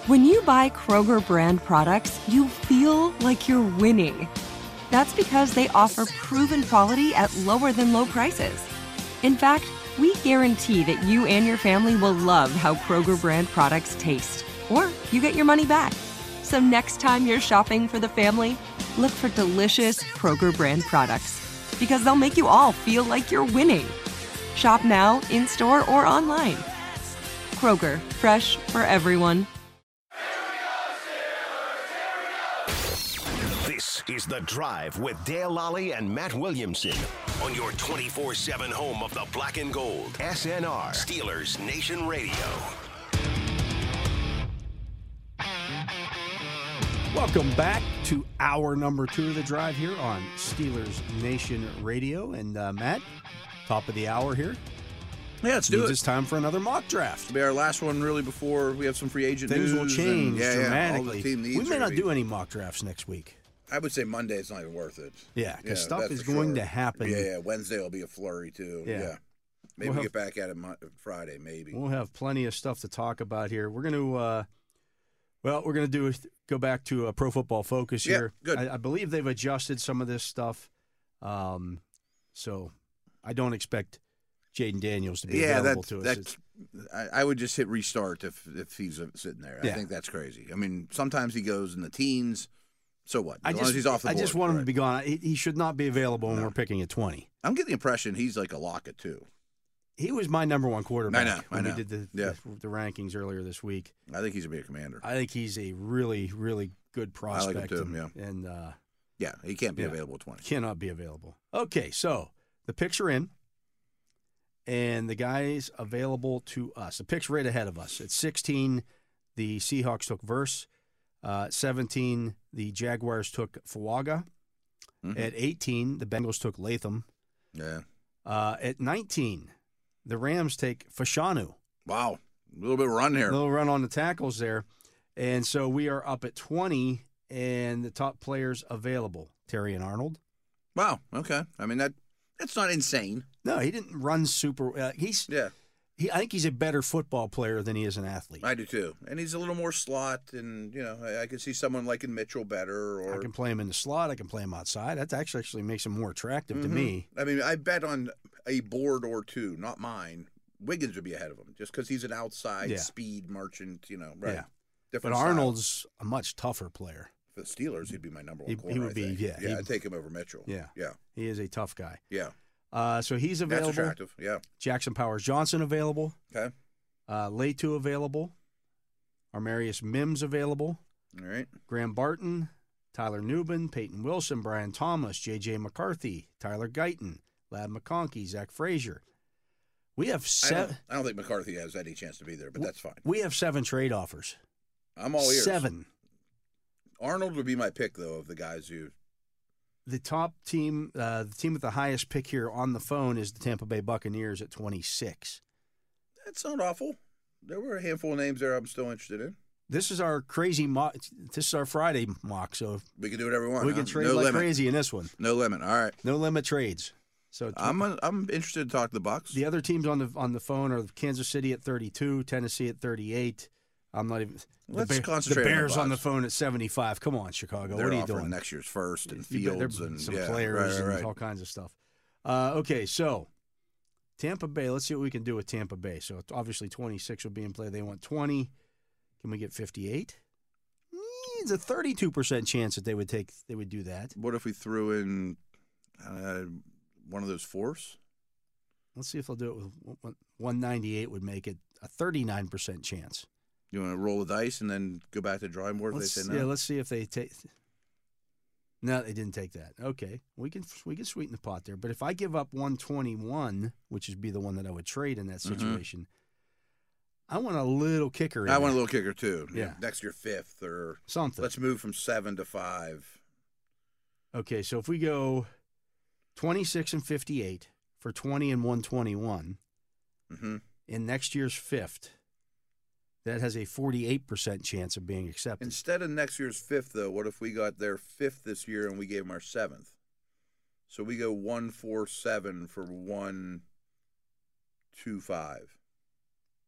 When you buy Kroger brand products, you feel like you're winning. That's because they offer proven quality at lower than low prices. In fact, we guarantee that you and your family will love how Kroger brand products taste, or you get your money back. So next time you're shopping for the family, look for delicious Kroger brand products, because they'll make you all feel like you're winning. Shop now, in-store, or online. Kroger, fresh for everyone. This is The Drive with Dale Lally and Matt Williamson on your 24/7 home of the black and gold. SNR, Steelers Nation Radio. Welcome back to hour number 2 of The Drive here on Steelers Nation Radio. And Matt, top of the hour here. Yeah, let's do it. It's time for another mock draft. It'll be our last one really before we have some free agent Things news. will change dramatically. All the team needs we may not do any mock drafts next week. I would say Monday it's not even worth it. Yeah, because stuff is going to happen. Yeah, Wednesday will be a flurry too. Yeah. Maybe we'll get back at it Friday, maybe. We'll have plenty of stuff to talk about here. We're going to, go back to Pro Football Focus here. Good. I believe they've adjusted some of this stuff. So I don't expect Jaden Daniels to be available to us. I would just hit restart if he's sitting there. I think that's crazy. I mean, sometimes he goes in the teens. So what? As long as he's off the board. I just want him to be gone. He should not be available when we're picking at 20. I'm getting the impression he's like a Lockett, too. He was my number one quarterback I know. when we did the rankings earlier this week. I think he's going to be a commander. I think he's a really, really good prospect. I like him, too, And he can't be available at 20. Cannot be available. Okay, so the picks are in, and the guys available to us. The picks right ahead of us. At 16, the Seahawks took Verse. 17, the Jaguars took Fuaga. Mm-hmm. At 18, the Bengals took Latham. Yeah. At 19, the Rams take Fashanu. Wow. A little bit of run here. A little run on the tackles there. And so we are up at 20, and the top players available, Terry and Arnold. Wow. Okay. I mean, that's not insane. No, he didn't run super. I think he's a better football player than he is an athlete. I do too, and he's a little more slot, and I could see someone liking Mitchell better. Or I can play him in the slot. I can play him outside. That actually makes him more attractive to me. I mean, I bet on a board or two, not mine. Wiggins would be ahead of him just because he's an outside speed merchant. Right? Yeah. Different but style. Arnold's a much tougher player. For the Steelers, he'd be my number one corner. He would be. Yeah, I'd take him over Mitchell. Yeah. He is a tough guy. Yeah. So he's available. That's attractive. Yeah. Jackson Powers Johnson available. Okay. Latu available. Armarius Mims available. All right. Graham Barton, Tyler Newbin, Peyton Wilson, Brian Thomas, J.J. McCarthy, Tyler Guyton, Lad McConkey, Zach Frazier. We have seven. I don't think McCarthy has any chance to be there, but that's fine. We have 7 trade offers. I'm all ears. 7. Arnold would be my pick, though, of the guys who. The top team, the team with the highest pick here on the phone is the Tampa Bay Buccaneers at 26. That's not awful. There were a handful of names there I'm still interested in. This is our crazy mock. This is our Friday mock, so we can do whatever we want. We can trade like crazy in this one. No limit. All right. No limit trades. So I'm interested to talk to the Bucs. The other teams on the phone are Kansas City at 32, Tennessee at 38. I'm not even. Let's concentrate. The Bears on the phone at 75. Come on, Chicago. They're what are you doing? Next year's first and Fields and some players and all kinds of stuff. Okay, so Tampa Bay. Let's see what we can do with Tampa Bay. So obviously 26 will be in play. They want 20. Can we get 58? It's a 32% chance that they would do that. What if we threw in one of those fours? Let's see if they'll do it with 198. Would make it a 39% chance. You want to roll the dice and then go back to the drawing board if they say no? Yeah, let's see if they take. No, they didn't take that. Okay, we can sweeten the pot there. But if I give up 121, which would be the one that I would trade in that situation, I want a little kicker. I want a little kicker too. Yeah, next year 5th or something. Let's move from 7 to 5. Okay, so if we go 26 and 58 for 20 and 121 in next year's 5th. That has a 48% chance of being accepted. Instead of next year's 5th, though, what if we got their 5th this year and we gave them our 7th? So we go 147 for 125.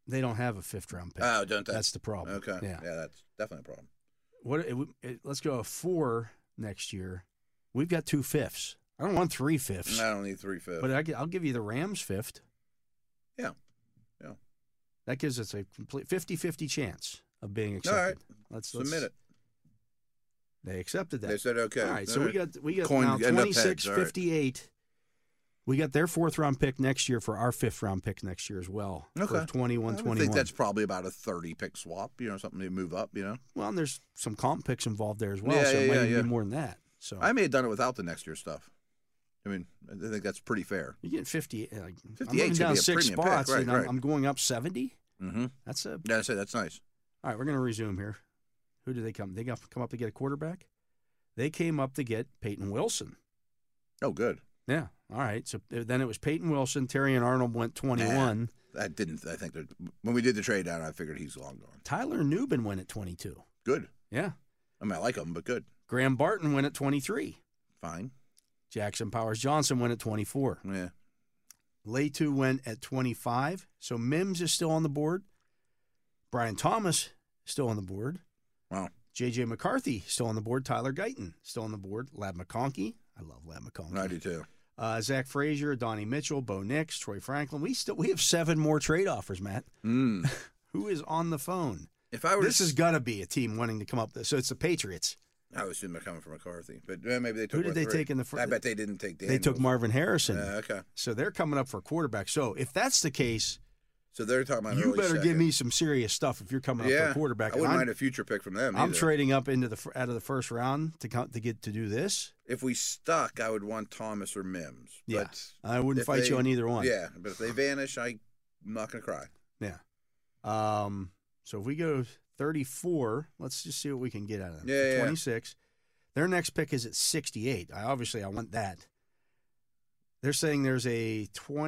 They don't have a 5th-round pick. Oh, don't they? That's the problem. Okay. Yeah, That's definitely a problem. Let's go a 4 next year. We've got 2 5ths. I don't want 3 5ths. I don't need 3 5ths. But I'll give you the Rams 5th. Yeah. That gives us a complete 50-50 chance of being accepted. All right. Let's Submit it. They accepted that. They said okay. All right, so we got Coin now end up heads. 26-58. We got their 4th-round pick next year for our 5th-round pick next year as well. Okay. For 21-21. I think that's probably about a 30-pick swap, something to move up, Well, and there's some comp picks involved there as well, Yeah, so it might even yeah. be more than that. So I may have done it without the next year stuff. I mean, I think that's pretty fair. you get 50. I'm 58 moving should down be a 6 premium spots, pick. Right, and right. I'm going up 70. Mm-hmm. That's a Yeah, I say that's nice. All right, we're going to resume here. Who did they come? They come up to get a quarterback? They came up to get Peyton Wilson. Oh, good. Yeah. All right. So then it was Peyton Wilson. Terry and Arnold went 21. I think that when we did the trade down, I figured he's long gone. Tyler Newbin went at 22. Good. Yeah. I mean, I like him, but good. Graham Barton went at 23. Fine. Jackson Powers Johnson went at 24. Yeah. Latu went at 25. So Mims is still on the board. Brian Thomas still on the board. Wow. J.J. McCarthy still on the board. Tyler Guyton still on the board. Lab McConkey. I love Lab McConkey. I do too. Zach Frazier, Donnie Mitchell, Bo Nix, Troy Franklin. We have 7 more trade offers, Matt. Who is on the phone? If I were This has got to be a team wanting to come up. So it's the Patriots. I would assume they're coming from McCarthy, but maybe they took. Who did they 3. take in the first? I bet they didn't take They took Marvin Harrison. Okay. So they're coming up for a quarterback. So if that's the case, So they're talking about. you early better second. give me some serious stuff if you're coming up for a quarterback. I wouldn't mind a future pick from them. I'm either. trading up into out of the first round to get to do this. If we stuck, I would want Thomas or Mims. Yeah, But I wouldn't if fight you they- on either one. Yeah, but if they vanish, I'm not going to cry. Yeah. So if we go 34, let's just see what we can get out of them. Yeah, yeah. 26. Their next pick is at 68. I want that. They're saying there's a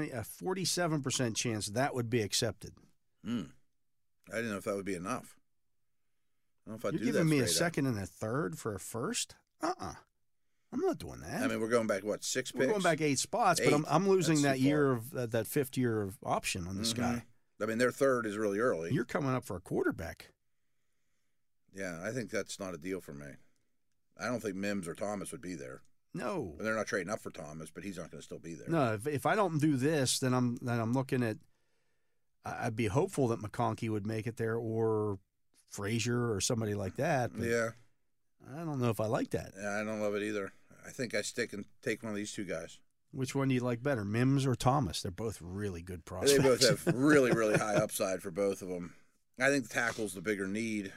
47% chance that would be accepted. I didn't know if that would be enough. I don't know if I'd You're do giving that me a straight up. second and a third for a first? I'm not doing that. I mean, we're going back, what, 6 picks? We're going back 8 spots, but 8? I'm losing That's that too year of that 5th year of option on this guy. I mean, their third is really early. You're coming up for a quarterback. Yeah, I think that's not a deal for me. I don't think Mims or Thomas would be there. No. They're not trading up for Thomas, but he's not going to still be there. No, if I don't do this, then I'm looking at. I'd be hopeful that McConkey would make it there, or Frazier, or somebody like that. But Yeah. I don't know if I like that. Yeah, I don't love it either. I think I stick and take one of these 2 guys. Which one do you like better, Mims or Thomas? They're both really good prospects. They both have really, really high upside for both of them. I think the tackle's the bigger need,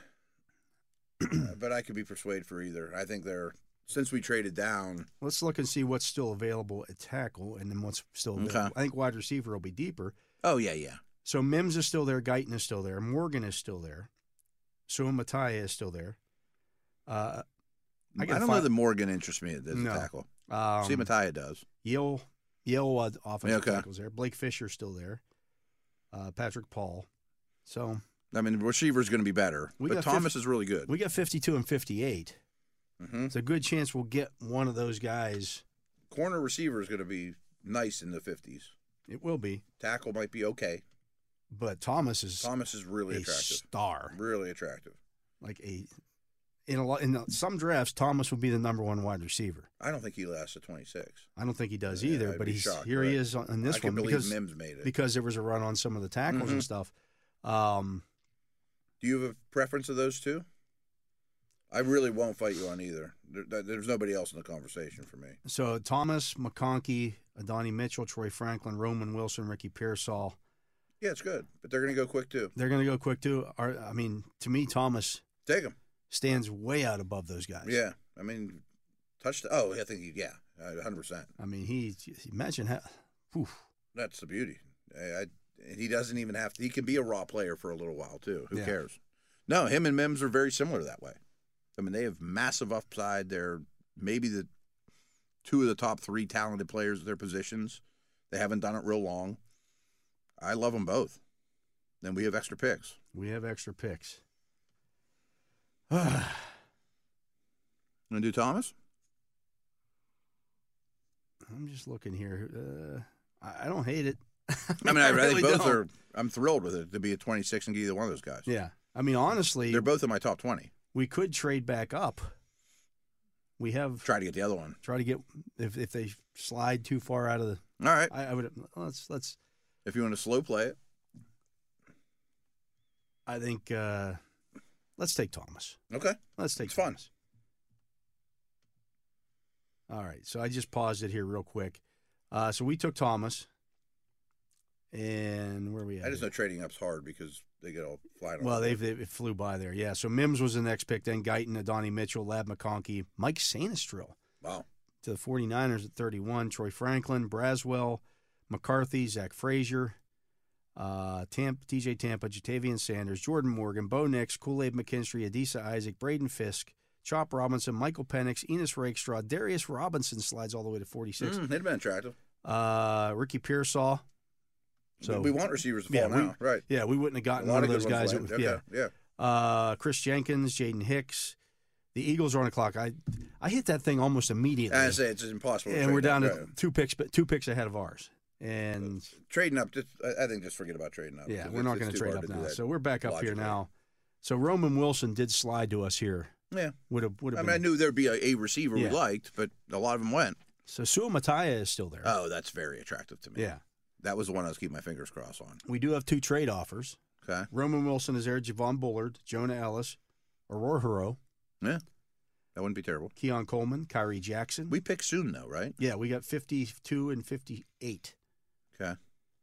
but I could be persuaded for either. I think since we traded down. Let's look and see what's still available at tackle, and then what's still available. Okay. I think wide receiver will be deeper. Oh, yeah. So Mims is still there, Guyton is still there, Morgan is still there, Sua Mataya is still there. I don't know that Morgan interests me as a tackle. See, Mattia does. Yale offensive Okay. tackles there. Blake Fisher's still there. Patrick Paul. So I mean, receiver's going to be better, We but got Thomas is really good. we got 52 and 58. It's a good chance we'll get one of those guys. Corner receiver is going to be nice in the 50s. It will be, Tackle might be okay. but Thomas is really a attractive. star. Really attractive. Like in some drafts, Thomas will be the number 1 wide receiver. I don't think he lasts at 26. I don't think he does Yeah, either, I'd but be he's shocked, here. right? He is on this I can one believe Mims made it. because there was a run on some of the tackles and stuff. Do you have a preference of those 2? I really won't fight you on either. There's nobody else in the conversation for me. So Thomas, McConkey, Donnie Mitchell, Troy Franklin, Roman Wilson, Ricky Pearsall. Yeah, it's good, but they're going to go quick too. They're going to go quick too. To me, Thomas Take him. stands way out above those guys. Yeah, I mean, touchdown. Oh, I think 100%. I mean, imagine how. Whew. That's the beauty. He doesn't even have to. He can be a raw player for a little while too. Who cares? No, him and Mims are very similar that way. I mean, they have massive upside. They're maybe the 2 of the top 3 talented players at their positions. They haven't done it real long. I love them both. Then we have extra picks. We have extra picks. Want to do Thomas? I'm just looking here. I don't hate it. I mean, I really think both don't. are. I'm thrilled with it to be a 26 and get either one of those guys. Yeah. I mean, honestly, They're both in my top 20. we could trade back up. We have Try to get the other one. try to get if they slide too far out of the. All right. I would let's. If you want to slow play it. I think let's take Thomas. Okay. Let's take It's fun. Thomas. All right. So I just paused it here real quick. So we took Thomas. And where are we at? I just know trading up's hard because they get all flying. Well, they flew by there. Yeah. So Mims was the next pick. Then Guyton, Adonai Mitchell, Lab McConkey, Mike Sanistrill Wow. to the 49ers at 31. Troy Franklin, Braswell, McCarthy, Zach Frazier, TJ Tampa, Jatavian Sanders, Jordan Morgan, Bo Nix, Kool-Aid McKinstry, Adisa Isaac, Braden Fisk, Chop Robinson, Michael Penix, Enos Rakestraw, Darius Robinson slides all the way to 46. They'd have been attractive. Ricky Pearsall. So we want receivers to fall now, right? Yeah, we wouldn't have gotten A lot one of of those good ones guys. landed. Okay, Yeah. Chris Jenkins, Jaden Hicks. The Eagles are on the clock. I hit that thing almost immediately. I say it's impossible. To and we're trade down up, to right. two picks ahead of ours. And Trading up. I think just forget about trading up. yeah, It's- we're not it's going to too trade hard up to do now. that So we're back up here logically. now. So Roman Wilson did slide to us here. Yeah. Would have I been. mean, I knew there'd be a receiver Yeah. we liked, but a lot of them went. So Sua Mataya is still there. Oh, that's very attractive to me. Yeah. That was the one I was keeping my fingers crossed on. We do have two trade offers. Okay. Roman Wilson is there. Javon Bullard, Jonah Ellis, Aurora Hero, Yeah. That wouldn't be terrible. Keon Coleman, Kyrie Jackson. We pick soon, though, right? Yeah, we got 52 and 58. Okay.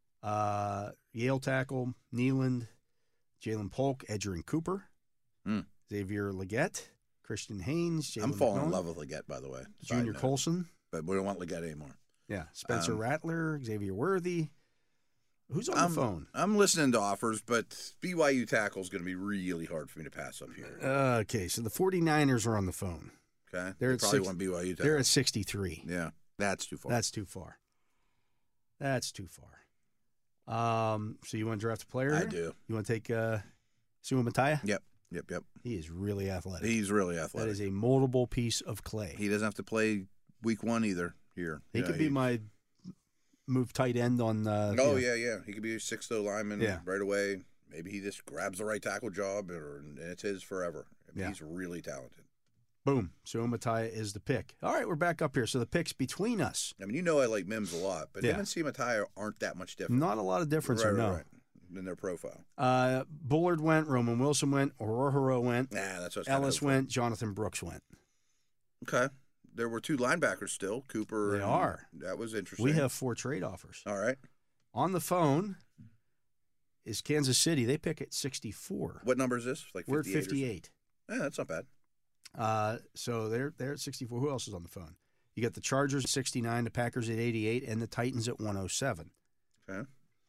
Yale tackle, Nealand, Jalen Polk, Edgerrin Cooper, Xavier Leggett, Christian Haynes, Jalen I'm falling in McMillan, love with Leggett, by the way. Side Junior note. Colson. But we don't want Leggett anymore. Yeah, Spencer Rattler, Xavier Worthy. Who's on the phone? I'm listening to offers, but BYU tackle is going to be really hard for me to pass up here. Okay, so the 49ers are on the phone. Okay. They're They at probably six- want BYU tackle. They're at 63. Yeah. That's too far. That's too far. That's too far. So you want to draft a player? I here? do. You want to take Sua Mataya? Yep. He is really athletic. He's really That athletic. is a moldable piece of clay. He doesn't have to play week one either here. He could be my move tight end on. Yeah. He could be a 6'0" lineman Yeah. right away. Maybe he just grabs the right tackle job, and it's his forever. I mean, Yeah. He's really talented. Boom. Sua Mataya is the pick. All right, we're back up here. So the picks between us. I mean, I like Mims a lot, but Yeah. him and Simataya aren't that much different. Not a lot of difference, or no. Right. In their profile. Bullard went. Roman Wilson went. Aurora went. Nah, that's what I was Ellis hoping. went. Jonathan Brooks went. Okay. There were two linebackers still, Cooper. They are. That was interesting. We have 4 trade offers. All right. On the phone is Kansas City. They pick at 64. What number is this? Like 58 We're at or something? 58. Yeah, that's not bad. So they're at 64. Who else is on the phone? You got the Chargers at 69, the Packers at 88, and the Titans at 107. Okay.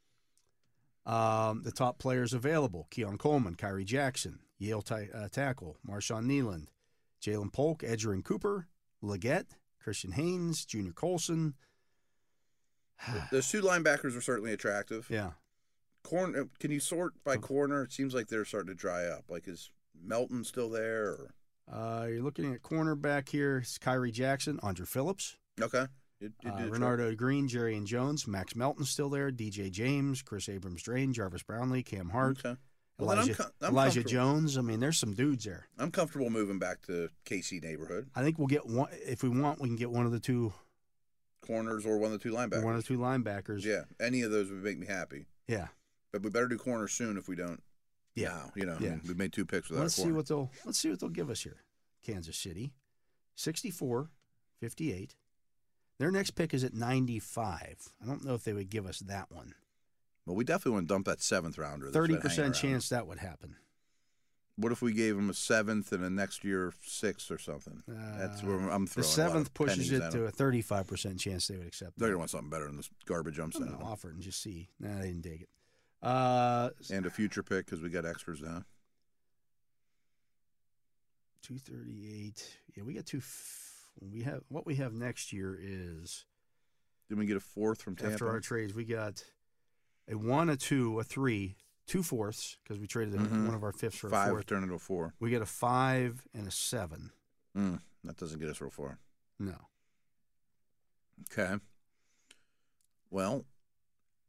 The top players available: Keon Coleman, Kyrie Jackson, Yale tackle, Marshawn Nealand, Jalen Polk, Edgerrin Cooper, Leggett, Christian Haynes, Junior Colson. Those two linebackers are certainly attractive. Yeah. Corner, can you sort by corner? It seems like they're starting to dry up. Like, is Melton still there? Or? You're looking at cornerback here. It's Kyrie Jackson, Andrew Phillips, Okay. You did a Renardo Green, Jerry and Jones, Max Melton still there, DJ James, Chris Abrams-Drain, Jarvis Brownlee, Cam Hart, Okay. Well, then Elijah I'm Elijah comfortable. Jones. I mean, there's some dudes there. I'm comfortable moving back to KC neighborhood. I think we'll get one if we want. We can get one of the two, Corners or one of the two linebackers. one of the two linebackers. Yeah. Any of those would make me happy. Yeah. But we better do corners soon if we don't. Yeah. Now, I Yeah. mean, we've made 2 picks without Let's a see corner. what they'll give us here. Kansas City, 64, 58. Their next pick is at 95. I don't know if they would give us that one. Well, we definitely want to dump that 7th rounder. that's been hanging 30% around. chance that would happen. What if we gave him a 7th and a next year 6th or something? That's where I'm The throwing. a lot 7th of pushes pennies it at to them. a 35% chance they would accept They're it. gonna want something better than this garbage I'm I'm sending going to them. offer it and just see. Nah, they didn't dig it. And a future pick because we got extras now. 238. Yeah, we got what we have next year is Did we get a 4th from Tampa? after our trades, we got a 1, a 2, a 3, 2 4ths because we traded one of our 5ths for a 5 4th. turned into a 4. We get a 5 and a 7. That doesn't get us real far. No. Okay. Well,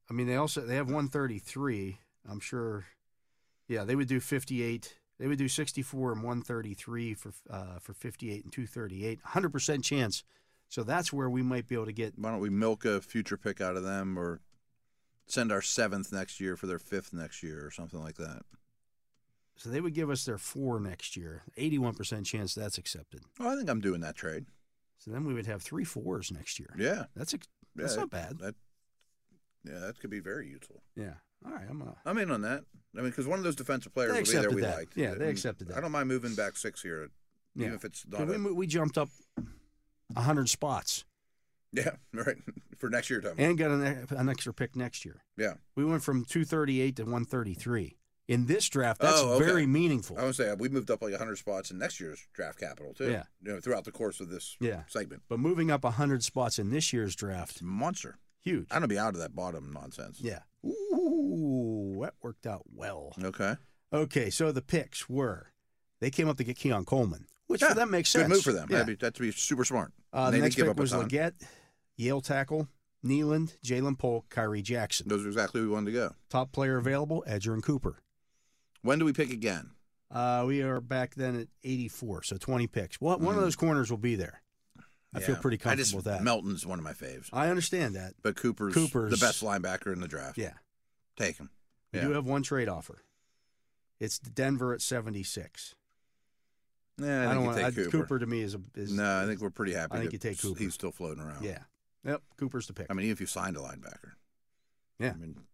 I mean, they have 133. I'm sure. Yeah, they would do 58. They would do 64 and 133 for 58 and 238. 100% chance. So that's where we might be able to get. Why don't we milk a future pick out of them, or send our 7th next year for their 5th next year, or something like that? So they would give us their 4 next year. 81% chance that's accepted. Oh, I think I'm doing that trade. So then we would have 3 4s next year. Yeah, That's not bad. That could be very useful. Yeah. All right. I'm in on that. I mean, because one of those defensive players They will be there accepted we that. liked. Yeah, I they mean, accepted that. I don't mind moving back 6 here, even Yeah. if it's not. We jumped up 100 spots Yeah, right. For next year, Tom. and got an extra pick next year. Yeah. We went from 238 to 133. In this draft, that's okay. very meaningful. I would say we moved up like 100 spots in next year's draft capital too. Yeah. Throughout the course of this segment. But moving up 100 spots in this year's draft, It's a monster. huge. I'm gonna be out of that bottom nonsense. Yeah. Ooh, that worked out well. Okay. Okay, so the picks were, they came up to get Keon Coleman, which Yeah, for them makes sense. Good move for them. Yeah. That'd be super smart. The They next didn't give pick up a was ton. Leggett, Yale tackle, Nealand, Jalen Polk, Kyrie Jackson. Those are exactly where we wanted to go. Top player available, Edger and Cooper. When do we pick again? We are back then at 84, so 20 picks. Well, one of those corners will be there. I feel Yeah. pretty comfortable with that. Melton's one of my faves. I understand that. But Cooper's the best linebacker in the draft. Yeah. Take him. We do have one trade offer. It's Denver at 76. Yeah, I think you take Cooper. Cooper to me is No, I think we're pretty happy. I think that you take Cooper. He's still floating around. Yeah. Yep, Cooper's the pick. I mean, even if you signed a linebacker. Yeah. I mean,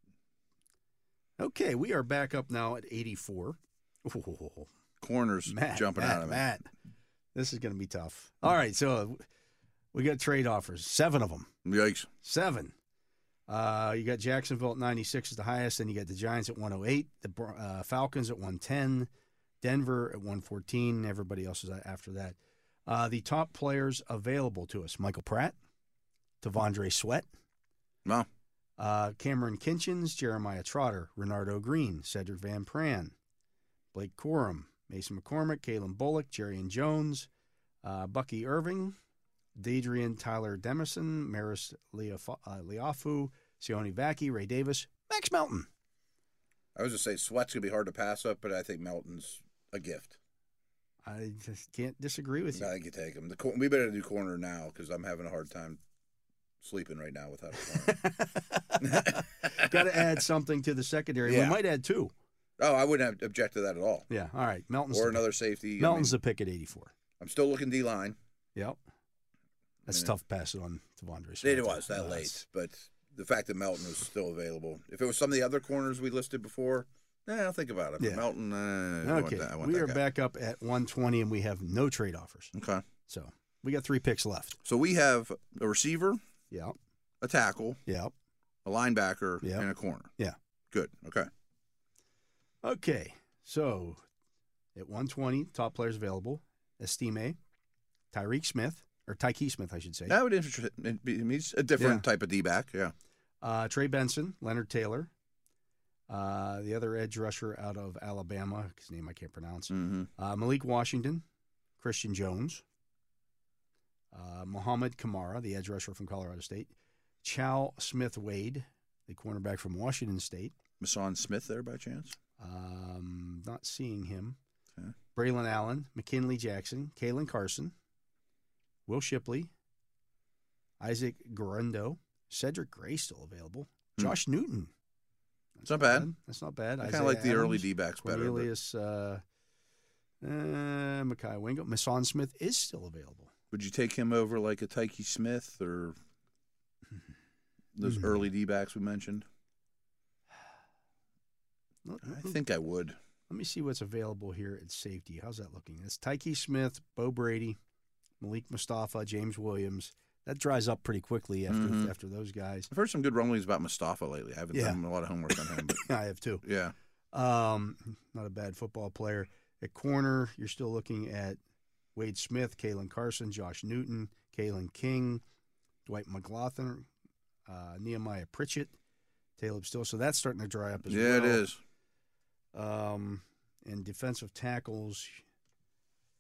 Okay, we are back up now at 84. Ooh, corners jumping out of it. Matt, this is going to be tough. All right, so we got trade offers, 7 of them. Yikes. 7. You got Jacksonville at 96 is the highest, then you got the Giants at 108, the Falcons at 110, Denver at 114. Everybody else is after that. The top players available to us: Michael Pratt, Tavondre Sweat, Well, Cameron Kinchins, Jeremiah Trotter, Renardo Green, Cedric Van Pran, Blake Corum, Mason McCormick, Kalen Bullock, Jerrion Jones, Bucky Irving, Dadrian Tyler Demerson, Maris Liafu, Sione Vaki, Ray Davis, Max Melton. I was just say Sweat's going to be hard to pass up, but I think Melton's a gift. I just can't disagree with you. I think you take him. We better do corner now because I'm having a hard time sleeping right now without a corner. Got to add something to the secondary. Yeah. We might add 2. Oh, I wouldn't object to that at all. Yeah, all right. Melton's Or another safety. Melton's the pick at 84. I'm still looking D-line. Yep. That's Yeah. tough passing on Tavondre Sweat. It was that late, but the fact that Melton was still available. If it was some of the other corners we listed before, I'll think about it. But Yeah. Melton, Okay, I want we that are guy. back up at 120, and we have no trade offers. Okay. So we got 3 picks left. So we have a receiver, Yep. a tackle, Yep. a linebacker, Yeah. and a corner. Yeah. Good. Okay. Okay. So at 120, top players available: Estime, Tyke Smith, I should say. That would interest me. He's a different type of D-back. Yeah. Trey Benson, Leonard Taylor, the other edge rusher out of Alabama, his name I can't pronounce, Mm-hmm. Malik Washington, Christian Jones, Muhammad Kamara, the edge rusher from Colorado State, Chow Smith-Wade, the cornerback from Washington State. Mason Smith there by chance? Not seeing him. Okay. Braylon Allen, McKinley Jackson, Kalen Carson, Will Shipley, Isaac Guerrero, Cedric Gray still available, Josh Newton. It's not bad. That's not bad. I kind of like the early D-backs better. but- Cornelius, Mekhi Wingo. Mason Smith is still available. Would you take him over like a Tyke Smith or those early D-backs we mentioned? I think I would. Let me see what's available here at safety. How's that looking? It's Tyke Smith, Bo Brady, Malik Mustafa, James Williams. That dries up pretty quickly after those guys. I've heard some good rumblings about Mustafa lately. I haven't done a lot of homework on him. But I have too. yeah. Not a bad football player. At corner, you're still looking at Wade Smith, Kalen Carson, Josh Newton, Kalen King, Dwight McLaughlin, Nehemiah Pritchett, Caleb Still. So that's starting to dry up as well. Yeah, it is. And defensive tackles,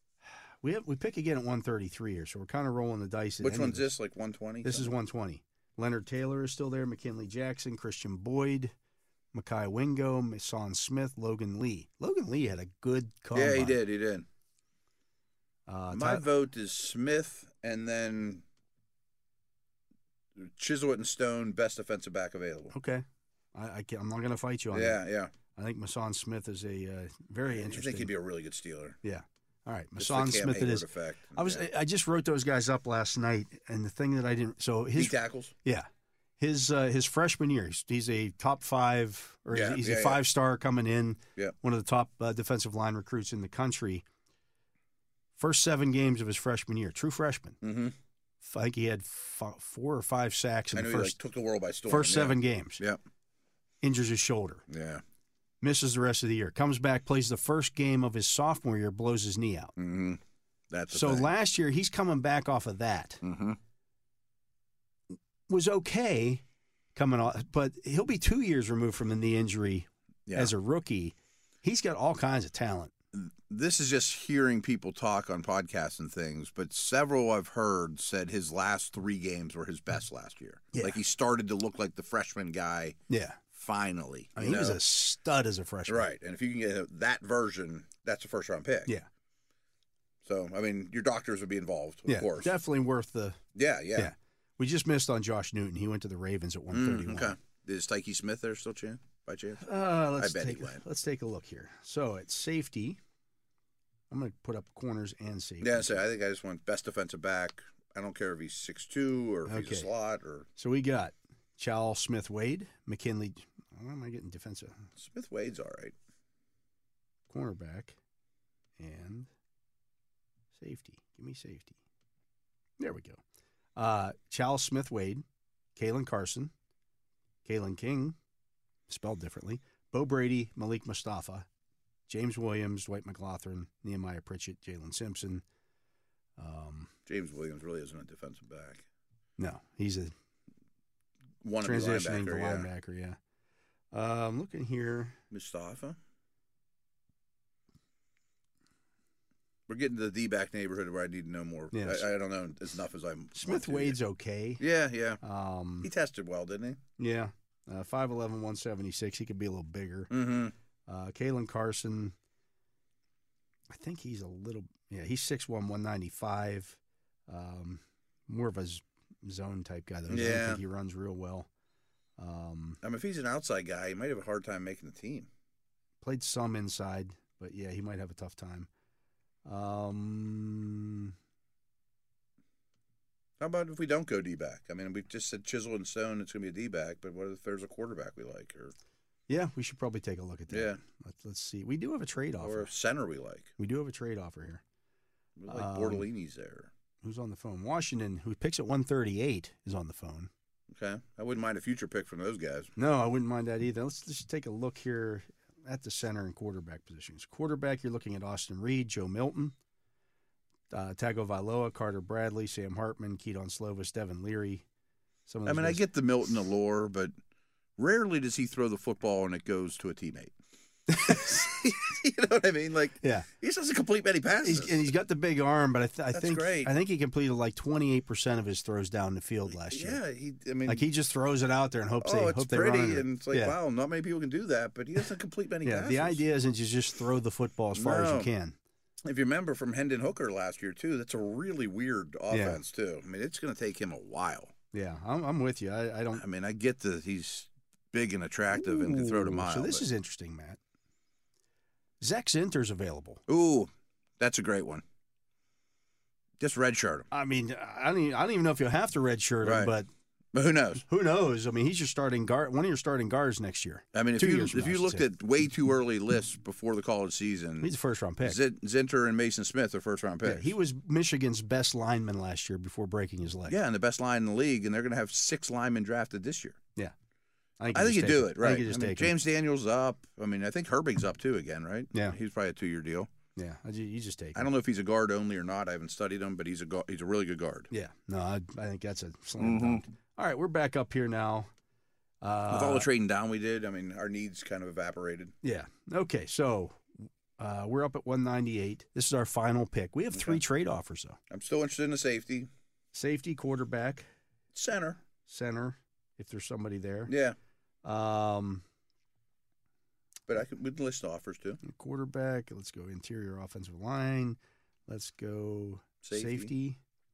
we pick again at 133 here, so we're kind of rolling the dice. Which one's this? Like 120? This is 120. Leonard Taylor is still there. McKinley Jackson, Christian Boyd, Mekhi Wingo, Mason Smith, Logan Lee. Logan Lee had a good combine. Yeah, he did. My vote is Smith, and then Chislett and Stone, best defensive back available. Okay. I'm not going to fight you on that. Yeah. I think Mason Smith is a very interesting. I think he'd be a really good Steeler. Yeah. All right. Just Mason the Cam Smith it is. Hayward effect. I just wrote those guys up last night, and the thing that I didn't. So his tackles. Yeah. His freshman year, he's a top 5, or he's a 5-star coming in. Yeah. One of the top defensive line recruits in the country. First 7 games of his freshman year, true freshman. Mm-hmm. I think he had 4 or 5 sacks in the first. He took the world by storm. First 7 games. Yeah. Injures his shoulder. Yeah. Misses the rest of the year. Comes back, plays the first game of his sophomore year, blows his knee out. Mm-hmm. That's so last year he's coming back off of that. Mm-hmm. Was okay coming off, but he'll be 2 years removed from the knee injury as a rookie. He's got all kinds of talent. This is just hearing people talk on podcasts and things, but several I've heard said his last 3 games were his best last year. Yeah. Like he started to look like the freshman guy. Yeah. Finally. I mean, he was a stud as a freshman. Right. And if you can get that version, that's a first-round pick. Yeah. So, I mean, your doctors would be involved, of course. Definitely worth the. Yeah. We just missed on Josh Newton. He went to the Ravens at 131. Okay. Is Tyke Smith there still by chance? Let's take a look here. So at safety, I'm going to put up corners and safety. Yeah, I think I just want best defensive back. I don't care if he's 6'2" or if he's a slot. So we got Chal Smith-Wade, McKinley. Why am I getting defensive? Smith-Wade's all right. Cornerback and safety. Give me safety. There we go. Chal Smith-Wade, Kalen Carson, Kalen King, spelled differently, Bo Brady, Malik Mustafa, James Williams, Dwight McLaughlin, Nehemiah Pritchett, Jalen Simpson. James Williams really isn't a defensive back. No, he's a transitioning linebacker. Yeah. I'm looking here. Mustafa. We're getting to the D-back neighborhood where I need to know more. Yeah, I don't know as enough as I'm. Smith-Wade's okay. Yeah. He tested well, didn't he? Yeah. 5'11", 176. He could be a little bigger. Mm-hmm. Kalen Carson, I think he's a little. Yeah, he's 6'1", 195. More of a zone type guy, though. I don't think he runs real well. I mean, if he's an outside guy, he might have a hard time making the team. Played some inside, but yeah, he might have a tough time. How about if we don't go D-back? I mean, we just said Chisel and Stone, it's going to be a D-back, but what if there's a quarterback we like? Yeah, we should probably take a look at that. Yeah. Let's see. We do have a trade offer. Or a center we like. We do have a trade offer here. We like Bordellini's there. Who's on the phone? Washington, who picks at 138, is on the phone. Okay. I wouldn't mind a future pick from those guys. No, I wouldn't mind that either. Let's just take a look here at the center and quarterback positions. Quarterback, you're looking at Austin Reed, Joe Milton, Tagovailoa, Carter Bradley, Sam Hartman, Keaton Slovis, Devin Leary. I get the Milton allure, but rarely does he throw the football and it goes to a teammate. You know what I mean? Like, yeah, he just doesn't complete many passes. He's got the big arm, but I think great. I think he completed like 28% of his throws down the field last year. Yeah, he just throws it out there and hopes it's they pretty, run it. and it's like, wow, not many people can do that, but he doesn't complete many passes. The idea isn't to just throw the football as far as you can. If you remember from Hendon Hooker last year too, that's a really weird offense too. I mean, it's going to take him a while. Yeah, I'm with you. I don't. I mean, I get that he's big and attractive and can throw the mile. So this is interesting, Matt. Zach Zinter's available. Ooh, that's a great one. Just redshirt him. I mean, I don't even know if you'll have to redshirt him, but who knows? Who knows? I mean, he's your starting guard, one of your starting guards next year. I mean, if you looked at way too early lists before the college season, he's a first-round pick. Zinter and Mason Smith are first-round picks. Yeah, he was Michigan's best lineman last year before breaking his leg. Yeah, and the best line in the league, and they're going to have 6 linemen drafted this year. Yeah. I think you do it, right? James Daniels up. I mean, I think Herbig's up too again, right? Yeah. He's probably a 2-year deal. Yeah, you just take him. I don't know if he's a guard only or not. I haven't studied him, but he's a really good guard. Yeah. No, I think that's a slam dunk. All right, we're back up here now. With all the trading down we did, I mean, our needs kind of evaporated. Yeah. Okay, so we're up at 198. This is our final pick. We have 3 trade offers, though. I'm still interested in the safety. Safety, quarterback. Center. center, if there's somebody there. Yeah. Um, But we can list offers too. Quarterback. Let's go interior offensive line. Let's go safety.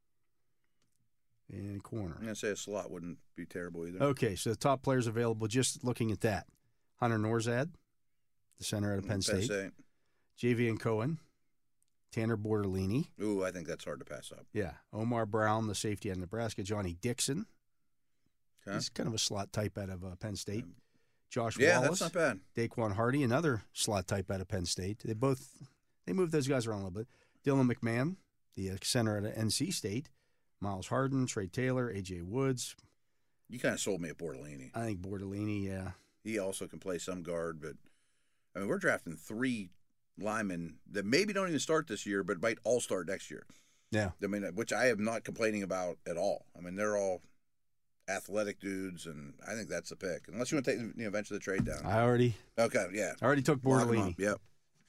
And corner. I'm going to say a slot wouldn't be terrible either. Okay, so the top players available, just looking at that. Hunter Norzad, the center out of Penn State. Javian Cohen. Tanner Bortolini. Ooh, I think that's hard to pass up. Yeah. Omar Brown, the safety out of Nebraska. Johnny Dixon. Okay. He's kind of a slot type out of Penn State. Josh Yeah, Wallace. that's not bad. Daquan Hardy, another slot type out of Penn State. They moved those guys around a little bit. Dylan McMahon, the center out of NC State. Miles Harden, Trey Taylor, A.J. Woods. You kind of sold me at Bortolini. I think Bortolini, yeah. He also can play some guard, but I mean, we're drafting 3 linemen that maybe don't even start this year, but might all start next year. Yeah. I mean, which I am not complaining about at all. I mean, they're all athletic dudes, and I think that's the pick. Unless you want to take eventually the trade down. I already took Bortolini. Yep.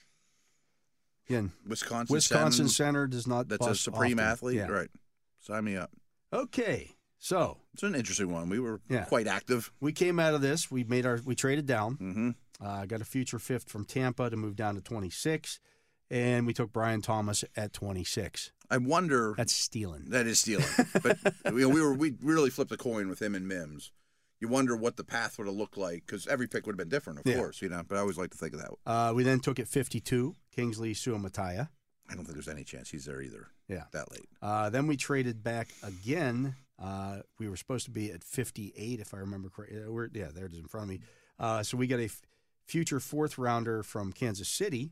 Again, Wisconsin center does not. That's a supreme often. athlete, Yeah. right? Sign me up. Okay, so It's an interesting one. We were quite active. we came out of this. We traded down. Mm-hmm. Got a future fifth from Tampa to move down to 26, and we took Brian Thomas at 26. I wonder. That's stealing. That is stealing. But we really flipped a coin with him and Mims. You wonder what the path would have looked like, because every pick would have been different, of course, But I always like to think of that. We then took at 52 Kingsley Suamataia. I don't think there's any chance he's there either. Yeah, that late. Then we traded back again. We were supposed to be at 58, if I remember correctly. There it is in front of me. So we got a future 4th rounder from Kansas City,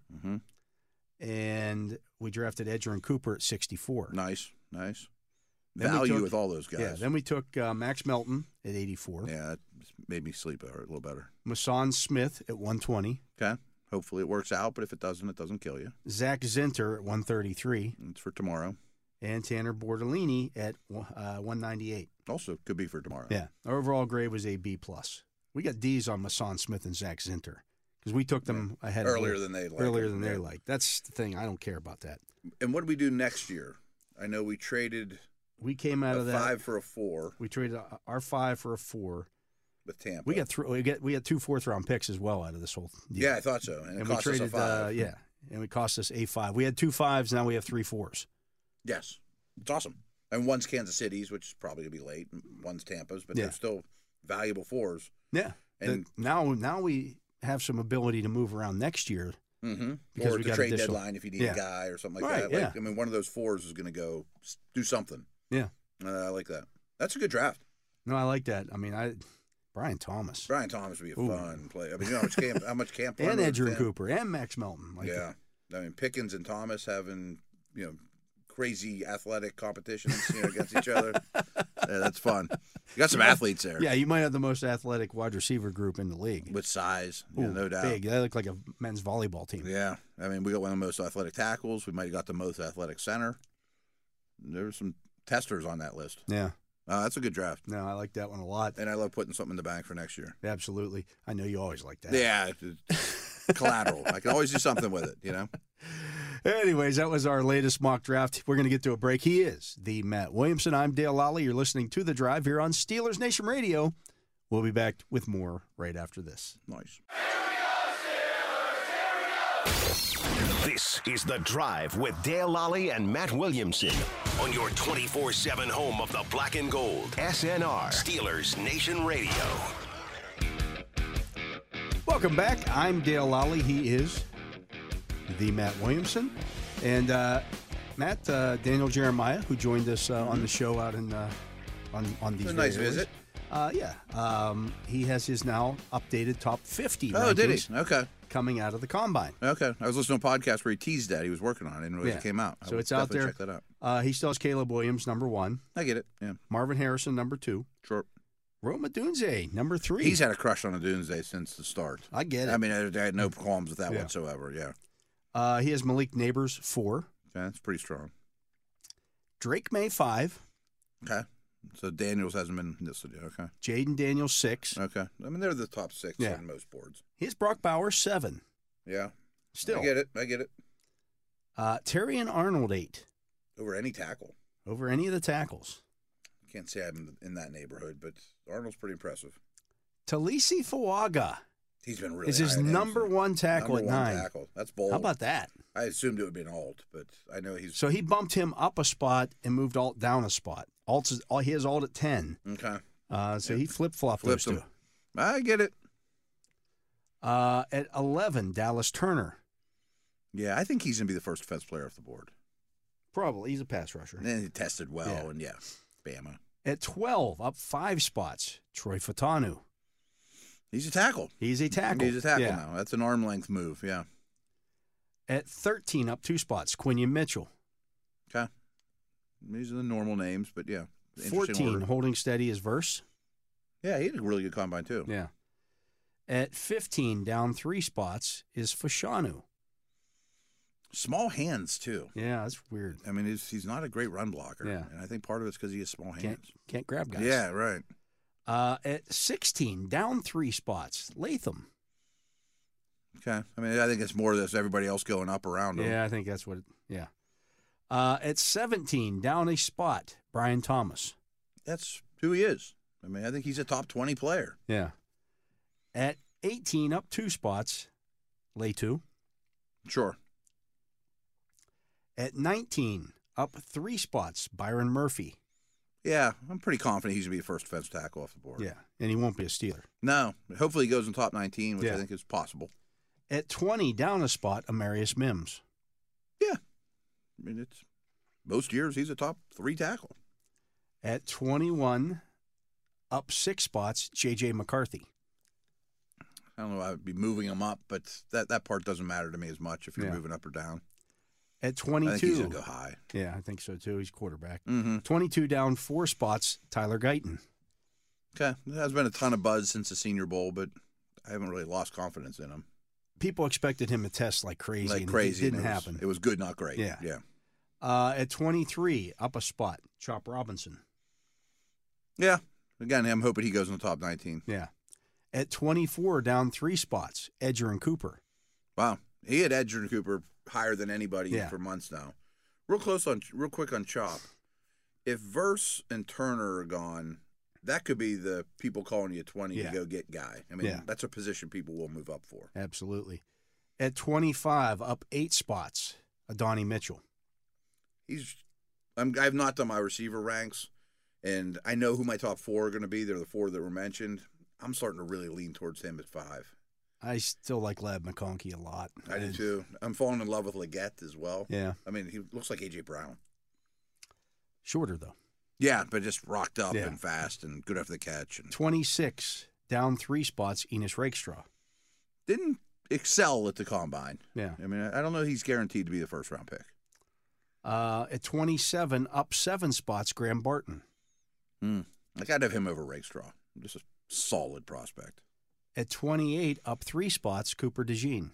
and we drafted Edgerrin Cooper at 64. Nice. Then Value with all those guys. Yeah. Then we took Max Melton at 84. Yeah, that made me sleep a little better. Mason Smith at 120. Okay. Hopefully it works out, but if it doesn't kill you. Zach Zinter at 133. It's for tomorrow. And Tanner Bortolini at 198. Also could be for tomorrow. Yeah. Our overall grade was a B+. We got D's on Mason Smith and Zach Zinter because we took them ahead earlier than they liked. That's the thing. I don't care about that. And what do we do next year? I know we traded. We came out of that 5 for a 4. We traded our 5 for a 4 with Tampa. We got we had 2 4th-round picks as well out of this whole deal. Yeah, I thought so. And it cost us a 5. And it cost us a 5. We had 2 5s. Now we have 3 4s. Yes, it's awesome. And one's Kansas City's, which is probably gonna be late. One's Tampa's, but they're still valuable 4s. Yeah. And now we have some ability to move around next year. Mm-hmm. Because or we the got trade deadline if you need a guy or something like that. Yeah. I mean, one of those 4s is going to go do something. Yeah. I like that. That's a good draft. No, I like that. I mean, Brian Thomas. Brian Thomas would be a fun play. I mean, you know how much camp and Edgerrin Cooper and Max Melton. I mean, Pickens and Thomas having, crazy athletic competitions, against each other. Yeah, that's fun. You got some athletes there. Yeah, you might have the most athletic wide receiver group in the league. With size, no doubt. Big. They look like a men's volleyball team. Yeah. I mean, we got one of the most athletic tackles. We might have got the most athletic center. There were some testers on that list. Yeah. That's a good draft. No, I like that one a lot. And I love putting something in the bank for next year. Absolutely. I know you always like that. Yeah. Collateral. I can always do something with it, Anyways, that was our latest mock draft. We're going to get to a break. He is the Matt Williamson. I'm Dale Lally. You're listening to The Drive here on Steelers Nation Radio. We'll be back with more right after this. Nice. This is The Drive with Dale Lally and Matt Williamson on your 24/7 home of the black and gold. SNR, Steelers Nation Radio. Welcome back. I'm Dale Lally. He is the Matt Williamson. And Matt, Daniel Jeremiah, who joined us on the show out in on these. A nice visit. He has his now updated top 50. Oh, did he? Okay. Coming out of the combine. Okay. I was listening to a podcast where he teased that he was working on it. I didn't realize it came out. So it's out there. Check that out. He still has Caleb Williams, number 1. I get it. Yeah. Marvin Harrison, number 2. Sure. Roma Dunze, number 3. He's had a crush on a Dunze since the start. I get it. I mean, I had no qualms with that whatsoever. Yeah. He has Malik Neighbors, 4. Okay, that's pretty strong. Drake May, 5. Okay. So Daniels hasn't been listed yet. Okay. Jaden Daniels, 6. Okay. I mean, they're the top 6 on most boards. He has Brock Bowers, 7. Yeah. Still. I get it. Terrion Arnold, 8. Over any tackle. Over any of the tackles. can't say I'm in that neighborhood, but Arnold's pretty impressive. Talisi Fuaga He's been really is his high in number Anderson. one tackle Number at one 9. tackle. That's bold. How about that? I assumed it would be an alt, but I know he's So he bumped him up a spot and moved Alt down a spot. He has Alt at 10. okay. So he flip-flopped those Flipped two. him. I get it. At 11, Dallas Turner. Yeah, I think he's going to be the first defense player off the board. Probably. He's a pass rusher. And then he tested well, Yeah. and Bama. At 12, up 5 spots, Troy Fatanu. He's a tackle. He's a tackle. He's a tackle Yeah. now. That's an arm length move, yeah. At 13, up 2 spots, Quinion Mitchell. Okay. These are the normal names, but yeah. Interesting 14, order. holding steady is Verse. Yeah, he had a really good combine, too. Yeah. At 15, down 3 spots, is Fashanu. Small hands, too. Yeah, that's weird. I mean, he's not a great run blocker. Yeah. And I think part of it's because he has small hands. Can't grab guys. Yeah, right. At 16, down 3 spots, Latham. Okay. I mean, I think it's more of this everybody else going up around him. Yeah, I think that's what. Yeah. At 17, down a spot, Brian Thomas. That's who he is. I mean, I think he's a top 20 player. Yeah. At 18, up 2 spots, Latu. Sure. At 19, up 3 spots, Byron Murphy. Yeah, I'm pretty confident he's going to be the first defensive tackle off the board. Yeah, and he won't be a Steeler. No, hopefully he goes in top 19, which Yeah. I think is possible. At 20, down a spot, Amarius Mims. Yeah. I mean, it's most years he's a top 3 tackle. At 21, up 6 spots, J.J. McCarthy. I don't know if I would be moving him up, but that part doesn't matter to me as much if you're Yeah. moving up or down. At I 22. think he's going to go high. Yeah, I think so too. He's quarterback. Mm-hmm. 22 down 4 spots, Tyler Guyton. Okay. There has been a ton of buzz since the Senior Bowl, but I haven't really lost confidence in him. People expected him to test like crazy. Like and crazy. It didn't and happen. It was good, not great. Yeah. Yeah. At 23, up a spot, Chop Robinson. Yeah. Again, I'm hoping he goes in the top 19. Yeah. At 24, down 3 spots, Edger and Cooper. Wow. He had Edger and Cooper higher than anybody Yeah. for months now. Real quick on Chop. If Verse and Turner are gone, that could be the people calling you 20 Yeah. to go get Guy. I mean, Yeah. that's a position people will move up for. Absolutely. At 25, up 8 spots, Adonai Mitchell. I've not done my receiver ranks, and I know who my top 4 are going to be. They're the 4 that were mentioned. I'm starting to really lean towards him at 5. I still like Lab McConkey a lot. I do too. I'm falling in love with Leggett as well. Yeah. I mean, he looks like A.J. Brown. Shorter, though. Yeah, but just rocked up Yeah. and fast and good after the catch. And 26, down 3 spots, Enos Rakestraw. didn't excel at the combine. Yeah. I mean, I don't know he's guaranteed to be the first round pick. At 27, up 7 spots, Graham Barton. I got to have him over Rakestraw. Just a solid prospect. At 28, up 3 spots, Cooper DeJean.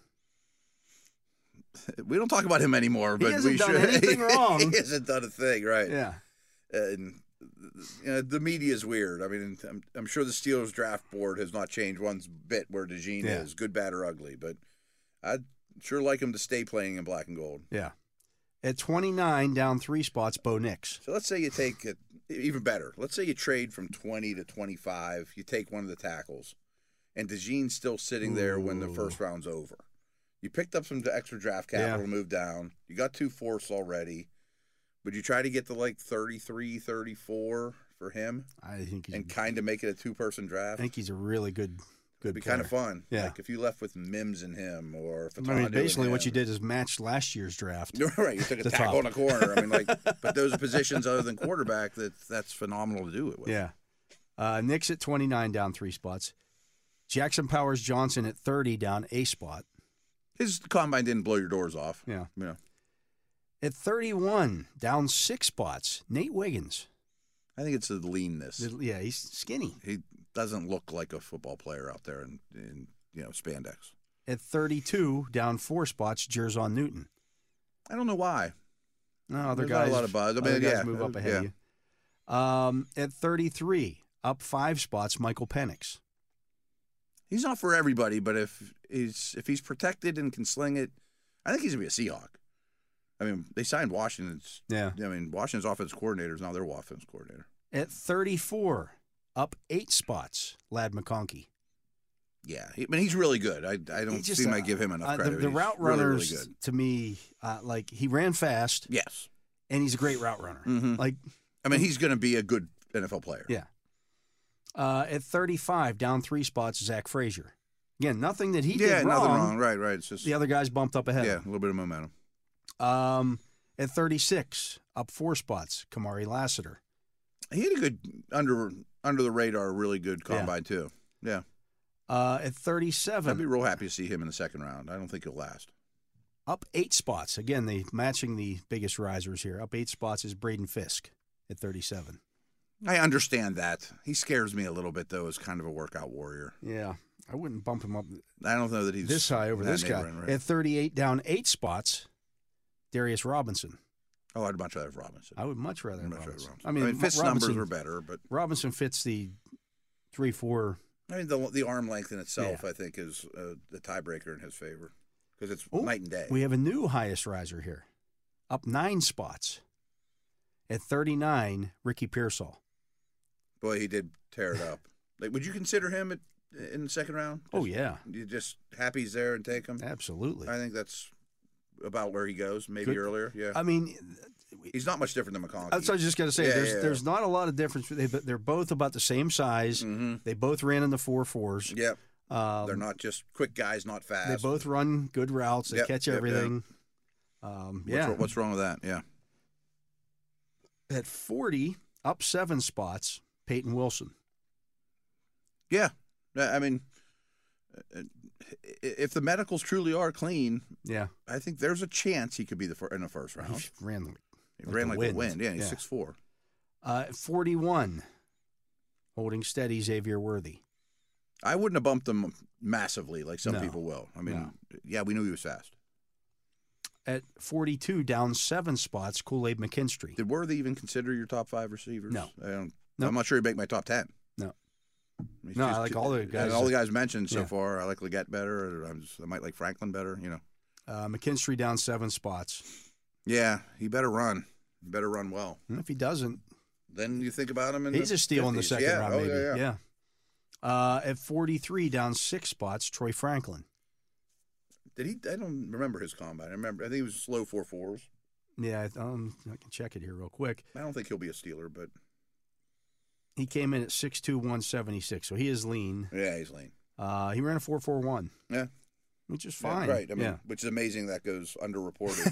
We don't talk about him anymore, but hasn't we done should. anything wrong. He hasn't done a thing, right? Yeah. And the media is weird. I mean, I'm sure the Steelers draft board has not changed one bit where DeJean Yeah. is, good, bad, or ugly. But I'd sure like him to stay playing in black and gold. Yeah. At 29, down 3 spots, Bo Nix. So let's say you take it even better. Let's say you trade from 20 to 25. You take one of the tackles, and DeJean's still sitting there when the first round's over. You picked up some extra draft capital to move down. You got 2 fourths already. Would you try to get to like 33, 34 for him I think he's, and kind of make it a 2-person I draft? think he's a really good It'd be player. kind of fun. Yeah. Like if you left with Mims and him or I mean, Fatanu basically and what you him. did is match last year's draft. Right, you took a The tackle top. in a corner. I mean, like, but those are positions other than quarterback that's phenomenal to do it with. Yeah. Nix at 29, down 3 spots. Jackson Powers Johnson at 30, down a spot. His combine didn't blow your doors off. Yeah. Yeah. At 31, down 6 spots, Nate Wiggins. I think it's the leanness. Yeah, he's skinny. He doesn't look like a football player out there in spandex. At 32, down 4 spots, Jerzon Newton. I don't know why. No, other There's guys. not a lot of buzz. I Other mean, guys yeah, move up ahead yeah. of you. At 33, up 5 spots, Michael Penix. He's not for everybody, but if he's protected and can sling it, I think he's gonna be a Seahawk. I mean, they signed Washington's. Yeah. I mean, Washington's offensive coordinator is now their offense coordinator. At 34, up 8 spots, Ladd McConkey. Yeah, he's really good. I don't seem I give him enough credit. The route runners, really good. to me, like he ran fast. Yes. And he's a great route runner. Mm-hmm. Like, I mean, he's going to be a good NFL player. Yeah. At 35, down 3 spots, Zach Frazier. Again, nothing that he did wrong. Yeah, nothing wrong. Right. It's just the other guys bumped up ahead. Yeah, a little bit of momentum. At 36, up 4 spots, Kamari Lassiter. He had a good under the radar, really good combine too. Yeah. At 37, I'd be real happy to see him in the second round. I don't think he'll last. Up 8 spots. Again, matching the biggest risers here. Up 8 spots is Braden Fisk at 37. I understand that. He scares me a little bit, though, as kind of a workout warrior. Yeah. I wouldn't bump him up I don't know that he's this high over this guy. Right? At 38, down 8 spots, Darius Robinson. Oh, I'd much rather have Robinson. I would much rather have Robinson. I mean, Fisk's numbers Robinson, were better, but Robinson fits the 3-4. I mean, the arm length in itself, I think, is the tiebreaker in his favor because it's night and day. We have a new highest riser here, up 9 spots. At 39, Ricky Pearsall. Boy, he did tear it up. Like, would you consider him in the second round? Yeah. You just happy he's there and take him? Absolutely. I think that's about where he goes, maybe earlier. Yeah. I mean, he's not much different than McConkey. That's what I was just going to say. There's not a lot of difference. They're both about the same size. Mm-hmm. They both ran in the 4.4s. Yep. They're not just quick guys, not fast. They both run good routes. They catch everything. What's wrong with that? Yeah. At 40, up 7 spots, Peyton Wilson. Yeah. I mean, if the medicals truly are clean, I think there's a chance he could be in the first round. He ran like the wind. Yeah, he's 6'4". At 41, holding steady, Xavier Worthy. I wouldn't have bumped him massively like some people will. I mean, we knew he was fast. At 42, down 7 spots, Kool-Aid McKinstry. Did Worthy even consider your top 5 receivers? No. I'm not sure he'd make my top 10. No. I like all the guys. All the guys mentioned so far. I like Leggett better. I might like Franklin better, McKinstry down 7 spots. Yeah, he better run. He better run well. And if he doesn't, then you think about him. He's a steal 50s. In the second round, maybe. Yeah. At 43, down 6 spots, Troy Franklin. Did he? I don't remember his combine. I think he was slow 4.4s. Yeah, I can check it here real quick. I don't think he'll be a stealer, but he came in at 6'2", 176, so he is lean. Yeah, he's lean. He ran a 4.41. Yeah. Which is fine. Yeah, right. I mean, which is amazing that goes underreported.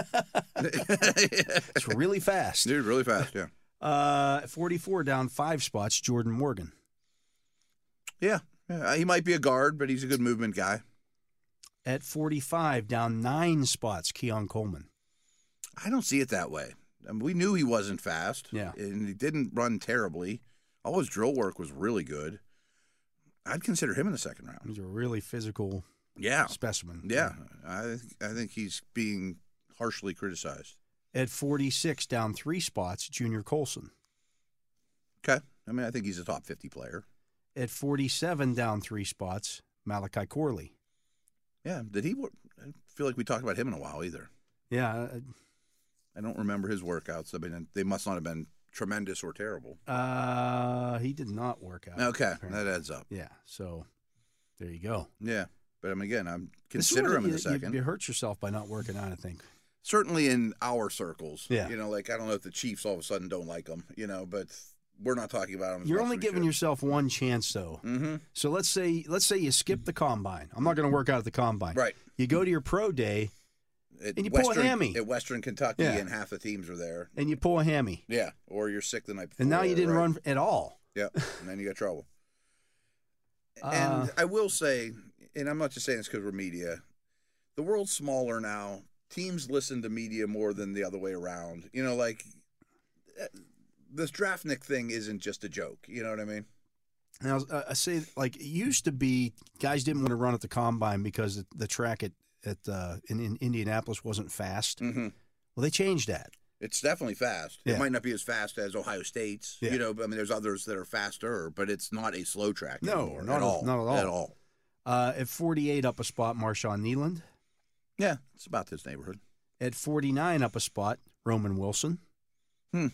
It's really fast. Dude, really fast, yeah. At 44, down 5 spots, Jordan Morgan. Yeah. He might be a guard, but he's a good movement guy. At 45, down 9 spots, Keon Coleman. I don't see it that way. I mean, we knew he wasn't fast. Yeah. And he didn't run terribly. All his drill work was really good. I'd consider him in the second round. He's a really physical specimen. Yeah. I think he's being harshly criticized. At 46, down 3 spots, Junior Colson. Okay. I mean, I think he's a top 50 player. At 47, down 3 spots, Malachi Corley. Yeah. I feel like we talked about him in a while either. Yeah. I don't remember his workouts. I mean, they must not have been tremendous or terrible. He did not work out. Okay. Apparently. That adds up. Yeah. So there you go. Yeah. But again, I'm consider him in the second. You hurt yourself by not working out, I think. Certainly in our circles. Yeah. Like, I don't know if the Chiefs all of a sudden don't like him, but we're not talking about him. You're only giving yourself one chance, though. Mm-hmm. So let's say you skip the combine. I'm not going to work out at the combine. Right. You go to your pro day, and you pull a hammy. At Western Kentucky, and half the teams are there. And you pull a hammy. Yeah, or you're sick the night before. And now you didn't run at all. Yeah, and then you got trouble. And I will say, and I'm not just saying this because we're media, the world's smaller now. Teams listen to media more than the other way around. Like this Draftnik thing isn't just a joke. You know what I mean? Now, I say, like, it used to be guys didn't want to run at the combine because the track in Indianapolis wasn't fast. Mm-hmm. Well, they changed that. It's definitely fast. Yeah. It might not be as fast as Ohio State's. Yeah. There's others that are faster, but it's not a slow track anymore. Not at all. Not at all. At 48, up a spot, Marshawn Nealand. Yeah, it's about this neighborhood. At 49, up a spot, Roman Wilson.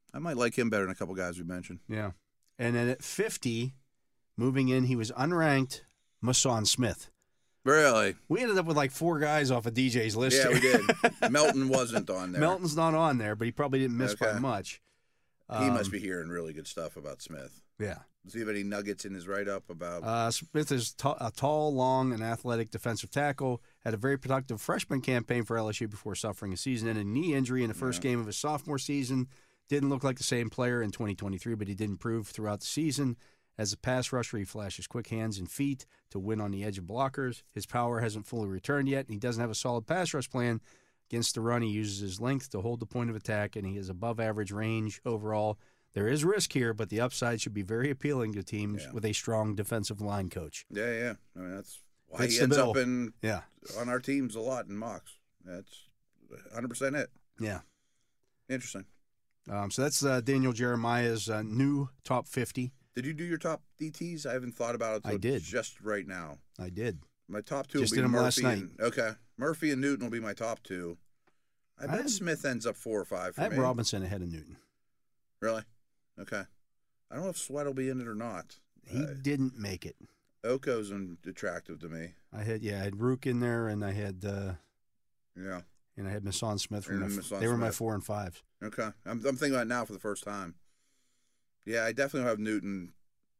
I might like him better than a couple guys we mentioned. Yeah. And then at 50, moving in, he was unranked Mason Smith. Really? We ended up with like 4 guys off of DJ's list. Yeah, here. we did. Melton wasn't on there. Melton's not on there, but he probably didn't miss by much. He must be hearing really good stuff about Smith. Yeah. Does he have any nuggets in his write-up about? Smith is a tall, long, and athletic defensive tackle. Had a very productive freshman campaign for LSU before suffering a season-ending knee injury in the first game of his sophomore season. Didn't look like the same player in 2023, but he did improve throughout the season. As a pass rusher, he flashes quick hands and feet to win on the edge of blockers. His power hasn't fully returned yet, and he doesn't have a solid pass rush plan. Against the run, he uses his length to hold the point of attack, and he has above-average range overall. There is risk here, but the upside should be very appealing to teams with a strong defensive line coach. Yeah. I mean, that's why Fits he the ends bill. up Yeah. on our teams a lot in mocks. That's 100% it. Yeah. Interesting. So that's Daniel Jeremiah's new top 50. Did you do your top DTs? I haven't thought about it I did. just right now. I did. My top 2 Just will did be them Murphy. last night. Okay. Murphy and Newton will be my top 2. I bet had- Smith ends up 4 or 5 for I have me. Robinson ahead of Newton. Really? Okay. I don't know if Sweat will be in it or not. He didn't make it. Oko's attractive to me. I had Rook in there, and I had Yeah. Mason Smith. And Mason They were my Smith. 4 and 5s. Okay. I'm thinking about it now for the first time. Yeah, I definitely have Newton.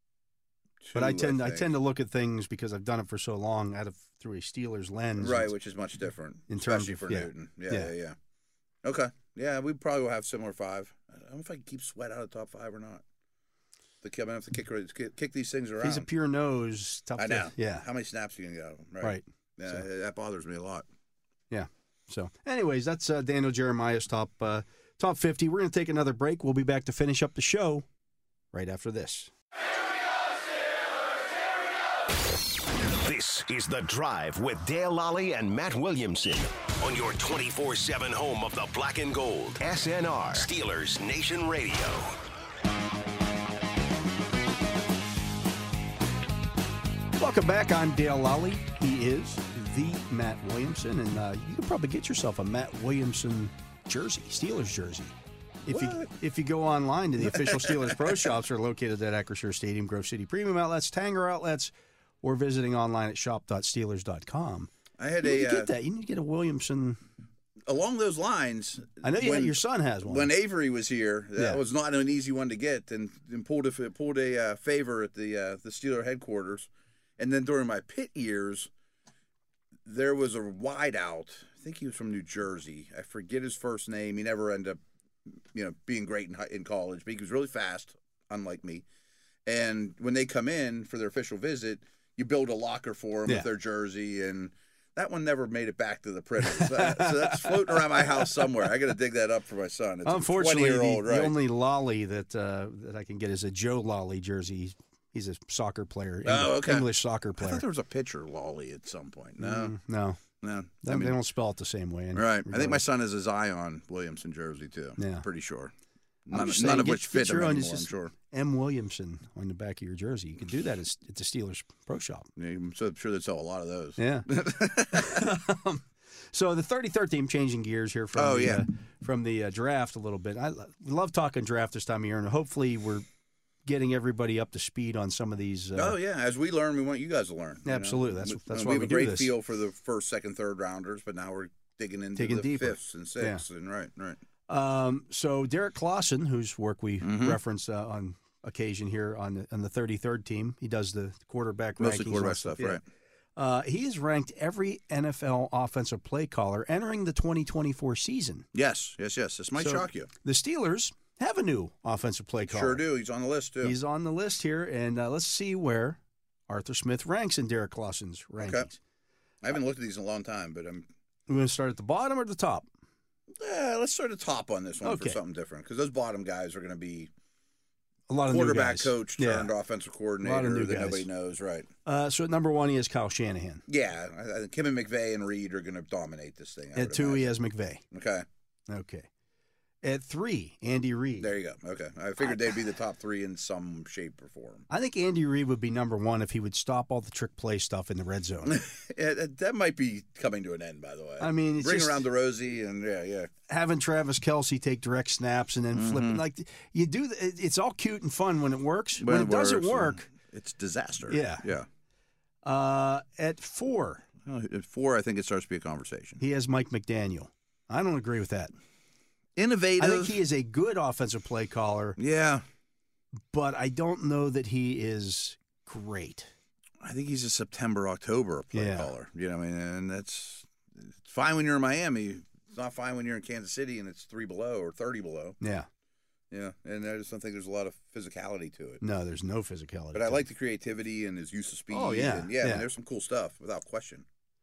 But I think. tend to look at things because I've done it for so long through a Steelers lens. Right, which is much different, in terms especially of- for yeah. Newton. Yeah. Okay. Yeah, we probably will have similar 5. I don't know if I can keep Sweat out of the top 5 or not. I'm going to have to kick these things around. If he's a pure nose, tough. I know. Yeah. How many snaps are you going to get out of him? Right. Yeah, So- that bothers me a lot. Yeah. So, anyways, that's Daniel Jeremiah's top 50. We're going to take another break. We'll be back to finish up the show right after this. This is The Drive with Dale Lally and Matt Williamson on your 24/7 home of the black and gold. SNR, Steelers Nation Radio. Welcome back. I'm Dale Lally. He is the Matt Williamson, and you can probably get yourself a Matt Williamson jersey, Steelers jersey. If you go online to the official Steelers Pro Shops, are located at Acrisure Stadium, Grove City Premium Outlets, Tanger Outlets, or visiting online at shop.steelers.com. I had You need to get that. You need to get a Williamson. along those lines. I know your son has one. When Avery was here, that Yeah. was not an easy one to get, and pulled a favor at the Steeler headquarters. And then during my Pitt years, there was a wideout. I think he was from New Jersey. I forget his first name. He never ended up, being great in college, but he was really fast, unlike me. And when they come in for their official visit, you build a locker for them with their jersey, and that one never made it back to the printers. So that's floating around my house somewhere. I got to dig that up for my son. It's Unfortunately, a 20-year-old, the only Lolly that I can get is a Joe Lolly jersey. He's a soccer player. English soccer I player. thought there was a pitcher Lolly at some point. No, No. no. They don't spell it the same way. Right. I think my son has a Zion Williamson jersey too. Yeah. Pretty sure. I'm None just of saying, which get fit him your own. anymore, It's I'm just sure. M. Williamson on the back of your jersey. You can do that at the Steelers Pro Shop. Yeah, I'm sure they sell a lot of those. Yeah. So the 33rd team, changing gears here from the draft a little bit. We love talking draft this time of year, and hopefully we're getting everybody up to speed on some of these. As we learn, we want you guys to learn. Absolutely. That's why we have we a do great this. feel for the first, second, third rounders, but now we're digging into the deeper. fifths and sixths. And right. So Derek Clausen, whose work we reference on occasion here on the 33rd team, he does the quarterback Mostly rankings quarterback and stuff, yeah. right? He has ranked every NFL offensive play caller entering the 2024 season. Yes. This might So shock you. The Steelers have a new offensive play caller. Sure do. He's on the list too. He's on the list here, and let's see where Arthur Smith ranks in Derek Clausen's rankings. Okay. I haven't looked at these in a long time, but I'm. We're going to start at the bottom or the top? Let's start at the top on this one Okay. for something different, because those bottom guys are going to be A lot of new quarterback guys. coach turned offensive A lot of coordinator new that guys. nobody knows, right? So at number 1, he has Kyle Shanahan. Yeah, I think him and McVay and Reed are going to dominate this thing. I At would 2, he imagine. has McVay. Okay. Okay. At 3, Andy Reid. There you go. Okay. I figured they'd be the top 3 in some shape or form. I think Andy Reid would be number 1 if he would stop all the trick play stuff in the red zone. That might be coming to an end, by the way. I mean, it's bring just around DeRozan and yeah. having Travis Kelce take direct snaps and then flipping. Like, you do, it's all cute and fun when it works. When it doesn't work, it's disaster. Yeah. Yeah. At 4. At 4, I think it starts to be a conversation. He has Mike McDaniel. I don't agree with that. Innovative. I think he is a good offensive play caller. Yeah. But I don't know that he is great. I think he's a September, October play caller. You know what I mean? And it's fine when you're in Miami. It's not fine when you're in Kansas City and it's 3 below or 30 below. Yeah. Yeah. And I just don't think there's a lot of physicality to it. No, there's no physicality. But I like the creativity and his use of speed. Oh, yeah. And I mean, there's some cool stuff without question.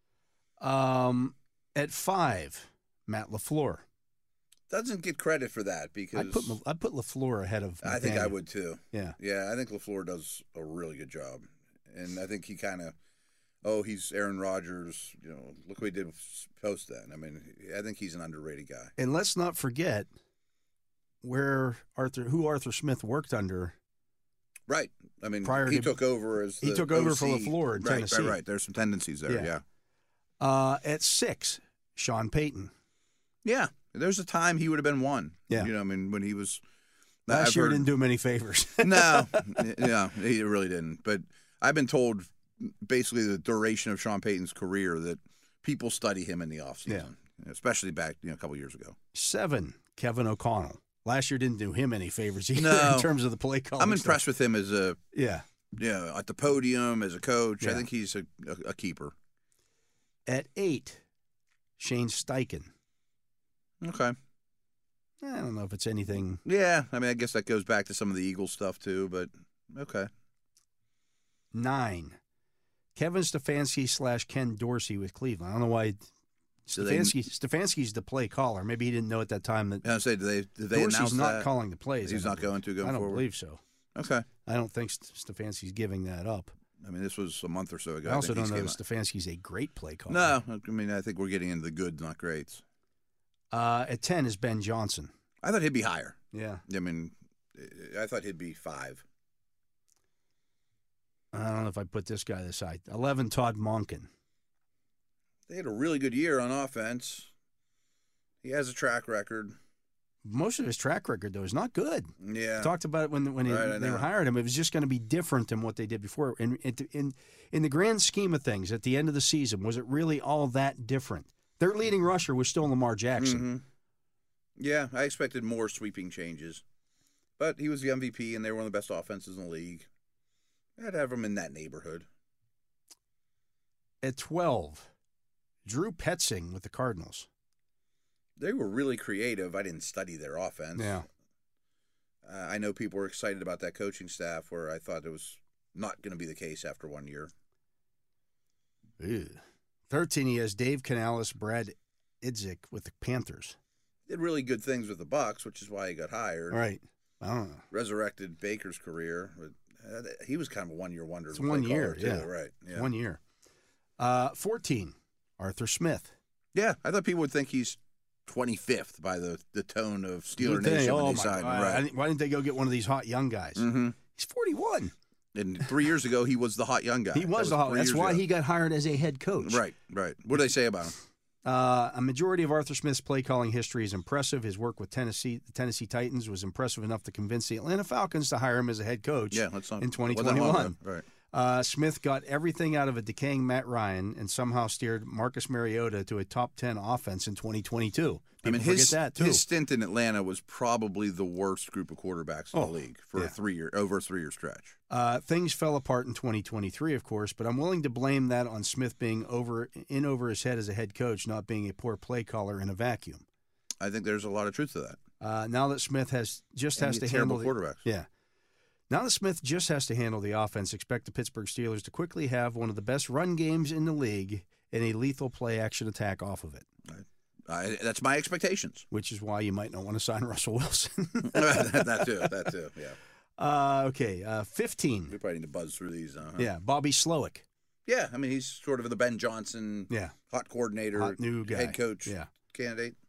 At 5, Matt LaFleur. Doesn't get credit for that because I'd put LaFleur ahead of McDaniel. I think I would too. Yeah. Yeah, I think LaFleur does a really good job. And I think he kind of, he's Aaron Rodgers. You know, look what he did post then. I mean, I think he's an underrated guy. And let's not forget who Arthur Smith worked under. Right. I mean, he took over as the he took over OC. for LaFleur in Tennessee. Right. There's some tendencies there. Yeah. At 6, Sean Payton. Yeah. There's a time he would have been 1. Yeah. You know, I mean, when he was. Last year didn't do him any favors. No. Yeah, he really didn't. But I've been told basically the duration of Sean Payton's career that people study him in the offseason, especially back a couple years ago. 7, Kevin O'Connell. Last year didn't do him any favors either in terms of the play calling. I'm impressed with him as at the podium, as a coach. Yeah. I think he's a keeper. At 8, Shane Steichen. Okay. I don't know if it's anything. Yeah, I mean, I guess that goes back to some of the Eagles stuff too, but okay. 9, Kevin Stefanski / Ken Dorsey with Cleveland. I don't know why Stefanski's the play caller. Maybe he didn't know at that time that. I say, did they Dorsey's announce not that? calling the plays. He's not going to go forward? I don't believe so. Okay. I don't think Stefanski's giving that up. I mean, this was a month or so ago. I also don't know that Stefanski's a great play caller. No, I mean, I think we're getting into the good, not greats. At 10 is Ben Johnson. I thought he'd be higher. Yeah. I mean, I thought he'd be 5. I don't know if I put this guy this side. 11, Todd Monken. They had a really good year on offense. He has a track record. Most of his track record, though, is not good. Yeah. Talked about it when they were hiring him. It was just going to be different than what they did before. In the grand scheme of things, at the end of the season, was it really all that different? Their leading rusher was still Lamar Jackson. Mm-hmm. Yeah, I expected more sweeping changes. But he was the MVP, and they were one of the best offenses in the league. I'd have him in that neighborhood. At 12, Drew Petzing with the Cardinals. They were really creative. I didn't study their offense. Yeah. I know people were excited about that coaching staff, where I thought it was not going to be the case after 1 year. Ew. 13, he has Dave Canales, Brad Idzik with the Panthers. Did really good things with the Bucs, which is why he got hired. Right. I don't know. Resurrected Baker's career. He was kind of a 1 year wonder. It's 1 year, too, yeah. Right. Yeah. 1 year. 14, Arthur Smith. Yeah, I thought people would think he's 25th by the tone of Steeler Nation when they signed him. Right. Why didn't they go get one of these hot young guys? Mm-hmm. He's 41. And 3 years ago, he was the hot young guy. He was the hot. That's why he got hired as a head coach. Right. What do they say about him? A majority of Arthur Smith's play calling history is impressive. His work with the Tennessee Titans was impressive enough to convince the Atlanta Falcons to hire him as a head coach in 2021. Right. Smith got everything out of a decaying Matt Ryan and somehow steered Marcus Mariota to a top 10 offense in 2022. People forget that too. His stint in Atlanta was probably the worst group of quarterbacks in the league for over a 3 year stretch. Things fell apart in 2023, of course, but I'm willing to blame that on Smith being over his head as a head coach, not being a poor play caller in a vacuum. I think there's a lot of truth to that. Now that Smith has to handle quarterbacks. Now that Smith just has to handle the offense, expect the Pittsburgh Steelers to quickly have one of the best run games in the league and a lethal play action attack off of it. That's my expectations. Which is why you might not want to sign Russell Wilson. that too, yeah. Okay, 15. We probably need to buzz through these. Yeah, Bobby Slowick. Yeah, I mean, he's sort of the Ben Johnson hot coordinator, hot new guy. head coach candidate.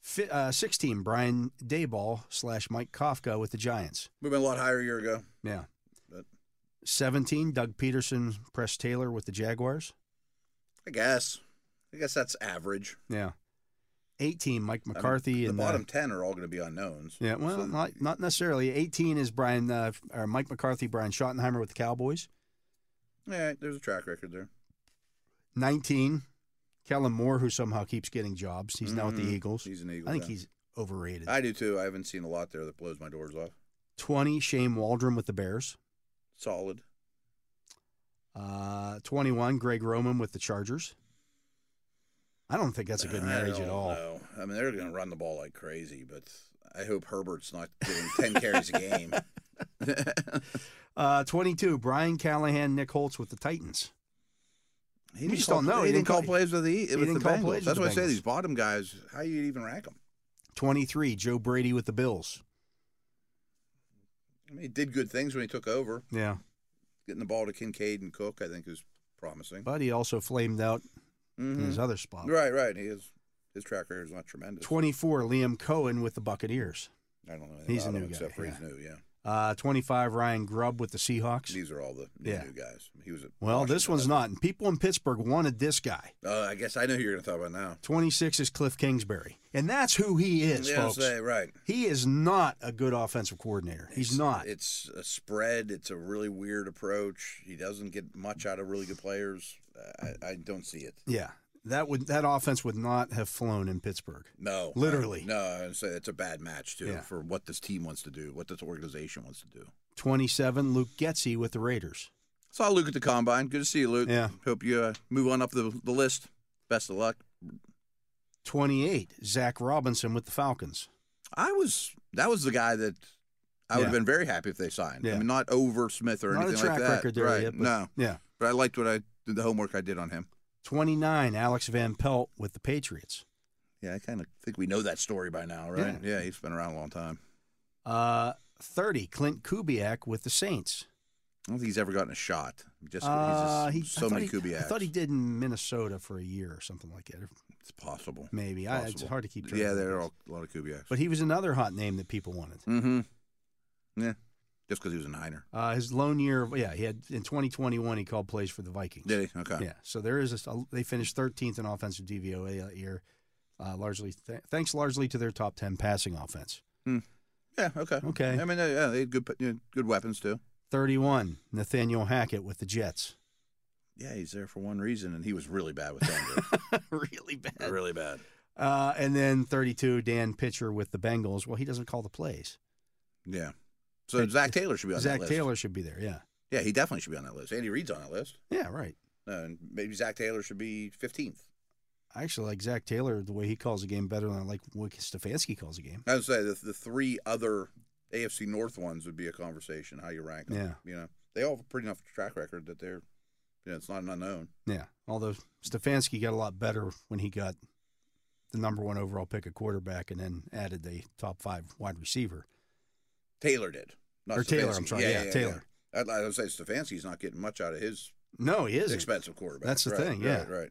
16, Brian Daboll / Mike Kafka with the Giants. We've been a lot higher a year ago. Yeah. But 17, Doug Peterson, Press Taylor with the Jaguars. I guess that's average. Yeah. 18, Mike McCarthy. The bottom 10 are all going to be unknowns. Yeah, well, So- not necessarily. 18 is Mike McCarthy, Brian Schottenheimer with the Cowboys. Yeah, there's a track record there. 19, Kellen Moore, who somehow keeps getting jobs. He's now with the Mhm. Eagles. He's an Eagle. I think yeah. he's overrated. I do too. I haven't seen a lot there that blows my doors off. 20, Shane Waldron with the Bears. Solid. 21, Greg Roman with the Chargers. I don't think that's a good marriage at all. No, I mean they're going to run the ball like crazy, but I hope Herbert's not getting 10 carries a game. 22, Brian Callahan, Nick Holtz with the Titans. He just don't know. He didn't call plays with the didn't call plays Bengals. That's with why I the say Bengals. these bottom guys. How you even rank them? 23, Joe Brady with the Bills. I mean, he did good things when he took over. Yeah. Getting the ball to Kincaid and Cook, I think, is promising. But he also flamed out in his other spot. Right. His track record is not tremendous. 24, Liam Cohen with the Buccaneers. I don't know anything He's a about new him guy, except for yeah. he's new. Yeah, 25, Ryan Grubb with the Seahawks. these are all the new guys. He was at Well, this one's Washington. not. And people in Pittsburgh wanted this guy. I guess I know who you're going to talk about now. 26 is Cliff Kingsbury. And that's who he is, Yeah, folks. right. He is not a good offensive coordinator. He's not. It's a spread. It's a really weird approach. He doesn't get much out of really good players. I don't see it. Yeah. That offense would not have flown in Pittsburgh. No, Literally. No, I would say it's a bad match too Yeah. for what this team wants to do, what this organization wants to do. 27, Luke Getsy with the Raiders. Saw Luke at the Combine. Good to see you, Luke. Yeah. Hope you move on up the list. Best of luck. 28, Zach Robinson with the Falcons. That was the guy that I would have Yeah. been very happy if they signed. Yeah. I mean, not over Smith or Not a anything track like that. record there right? yet, but No, yeah. but I liked the homework I did on him. 29, Alex Van Pelt with the Patriots. Yeah, I kind of think we know that story by now, right? Yeah, he's been around a long time. 30, Clint Kubiak with the Saints. I don't think he's ever gotten a shot. He's so many Kubiaks. I thought he did in Minnesota for a year or something like that. It's possible. Maybe. It's Possible. hard to keep track. Yeah, of there are those. a lot of Kubiaks. But he was another hot name that people wanted. Mm-hmm. Yeah, just because he was a Niner. His lone year, he had in 2021 he called plays for the Vikings. Did he? Okay. Yeah, so there is they finished 13th in offensive DVOA that year, thanks largely to their top 10 passing offense. Yeah. Okay. Okay. I mean, yeah, they had good weapons too. 31, Nathaniel Hackett with the Jets. Yeah, he's there for one reason, and he was really bad with Denver. Really bad. Really bad. And then 32, Dan Pitcher with the Bengals. Well, he doesn't call the plays. Yeah. So Zach Taylor should be on that Zach list. Taylor should be there, yeah. Yeah, he definitely should be on that list. Andy Reid's on that list. Yeah, right. And maybe Zach Taylor should be 15th. I actually like Zach Taylor, the way he calls a game, better than I like the way Stefanski calls a game. I would say the three other AFC North ones would be a conversation, how you rank them. Yeah. You know, they all have a pretty enough track record that they're, it's not an unknown. Yeah, although Stefanski got a lot better when he got the number one overall pick at quarterback and then added the top 5 wide receiver. Taylor did. Not Or Taylor, Stefanski. I'm sorry. Yeah, Taylor. Yeah. I would say Stefanski's not getting much out of his No, he isn't. expensive quarterback. That's the Right, thing, yeah. Right.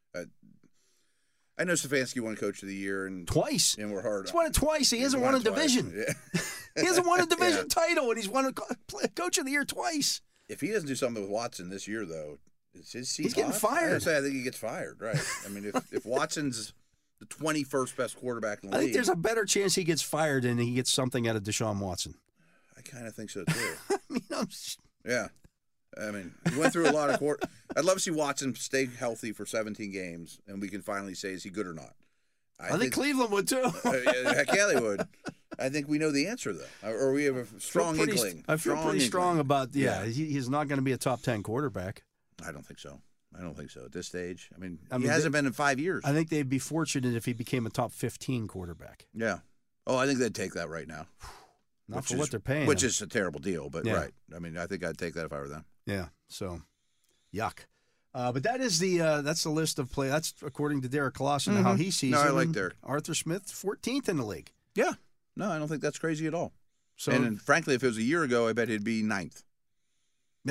I know Stefanski won Coach of the Year, and Twice. we're hard. He's won it twice. He hasn't won a twice. division. Yeah. He hasn't won a division title, and he's won a Coach of the Year twice. If he doesn't do something with Watson this year, though, is his seat He's getting hot? fired. I think he gets fired, right? I mean, if Watson's the 21st best quarterback in the I league, think there's a better chance he gets fired than he gets something out of Deshaun Watson. I kind of think so, too. I mean, Yeah. I mean, he went through a lot of I'd love to see Watson stay healthy for 17 games, and we can finally say, is he good or not? I think Cleveland would, too. Heck yeah, they would. I think we know the answer, though. Or we have a strong inkling. I feel pretty strong about, Yeah. he's not going to be a top 10 quarterback. I don't think so. At this stage. I mean, I he mean, hasn't been in 5 years. I think they'd be fortunate if he became a top 15 quarterback. Yeah. Oh, I think they'd take that right now. Not Which for is- what they're paying Which him. is a terrible deal, but Yeah. right. I mean, I think I'd take that if I were them. Yeah, so yuck. But that is that's the list of play. That's according to Derek Clausen, how he sees No, I it. like And Derek. Arthur Smith, 14th in the league. Yeah. No, I don't think that's crazy at all. So and frankly, if it was a year ago, I bet he'd be 9th. yeah,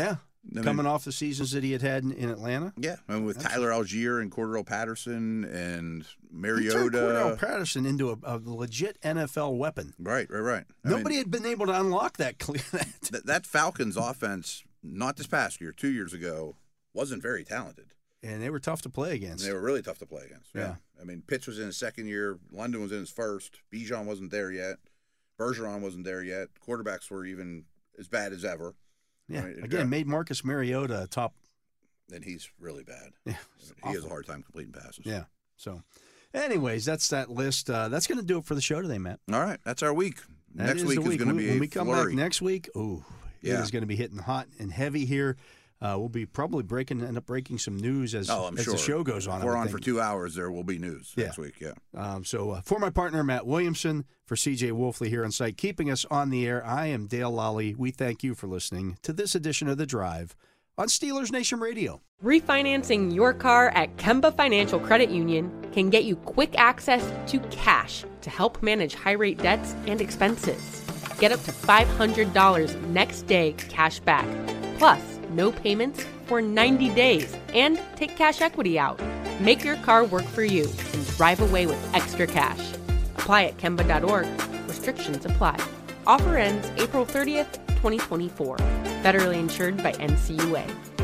coming off the seasons that he had in Atlanta. Yeah, and with Tyler Algier and Cordell Patterson and Mariota. He turned Cordell Patterson into a legit NFL weapon. Right. Nobody had been able to unlock that. That Falcons offense, not this past year, 2 years ago, wasn't very talented. And they were tough to play against. They were really tough to play against. Yeah. I mean, Pitts was in his second year. London was in his first. Bijan wasn't there yet. Bergeron wasn't there yet. Quarterbacks were even as bad as ever. Yeah. I mean, Again, made Marcus Mariota a top. And he's really bad. Yeah, he has a hard time completing passes. Yeah. So, anyways, that's that list. That's going to do it for the show today, Matt. All right. That's our week. Next week is going to be when we come back next week. It is going to be hitting hot and heavy here. We'll be probably end up breaking some news as the show goes on. If we're on for 2 hours, there will be news next week. Yeah. So for my partner, Matt Williamson, for CJ Wolfley here on site, keeping us on the air, I am Dale Lally. We thank you for listening to this edition of The Drive on Steelers Nation Radio. Refinancing your car at Kemba Financial Credit Union can get you quick access to cash to help manage high-rate debts and expenses. Get up to $500 next day cash back, plus no payments for 90 days, and take cash equity out. Make your car work for you and drive away with extra cash. Apply at Kemba.org. Restrictions apply. Offer ends April 30th, 2024. Federally insured by NCUA.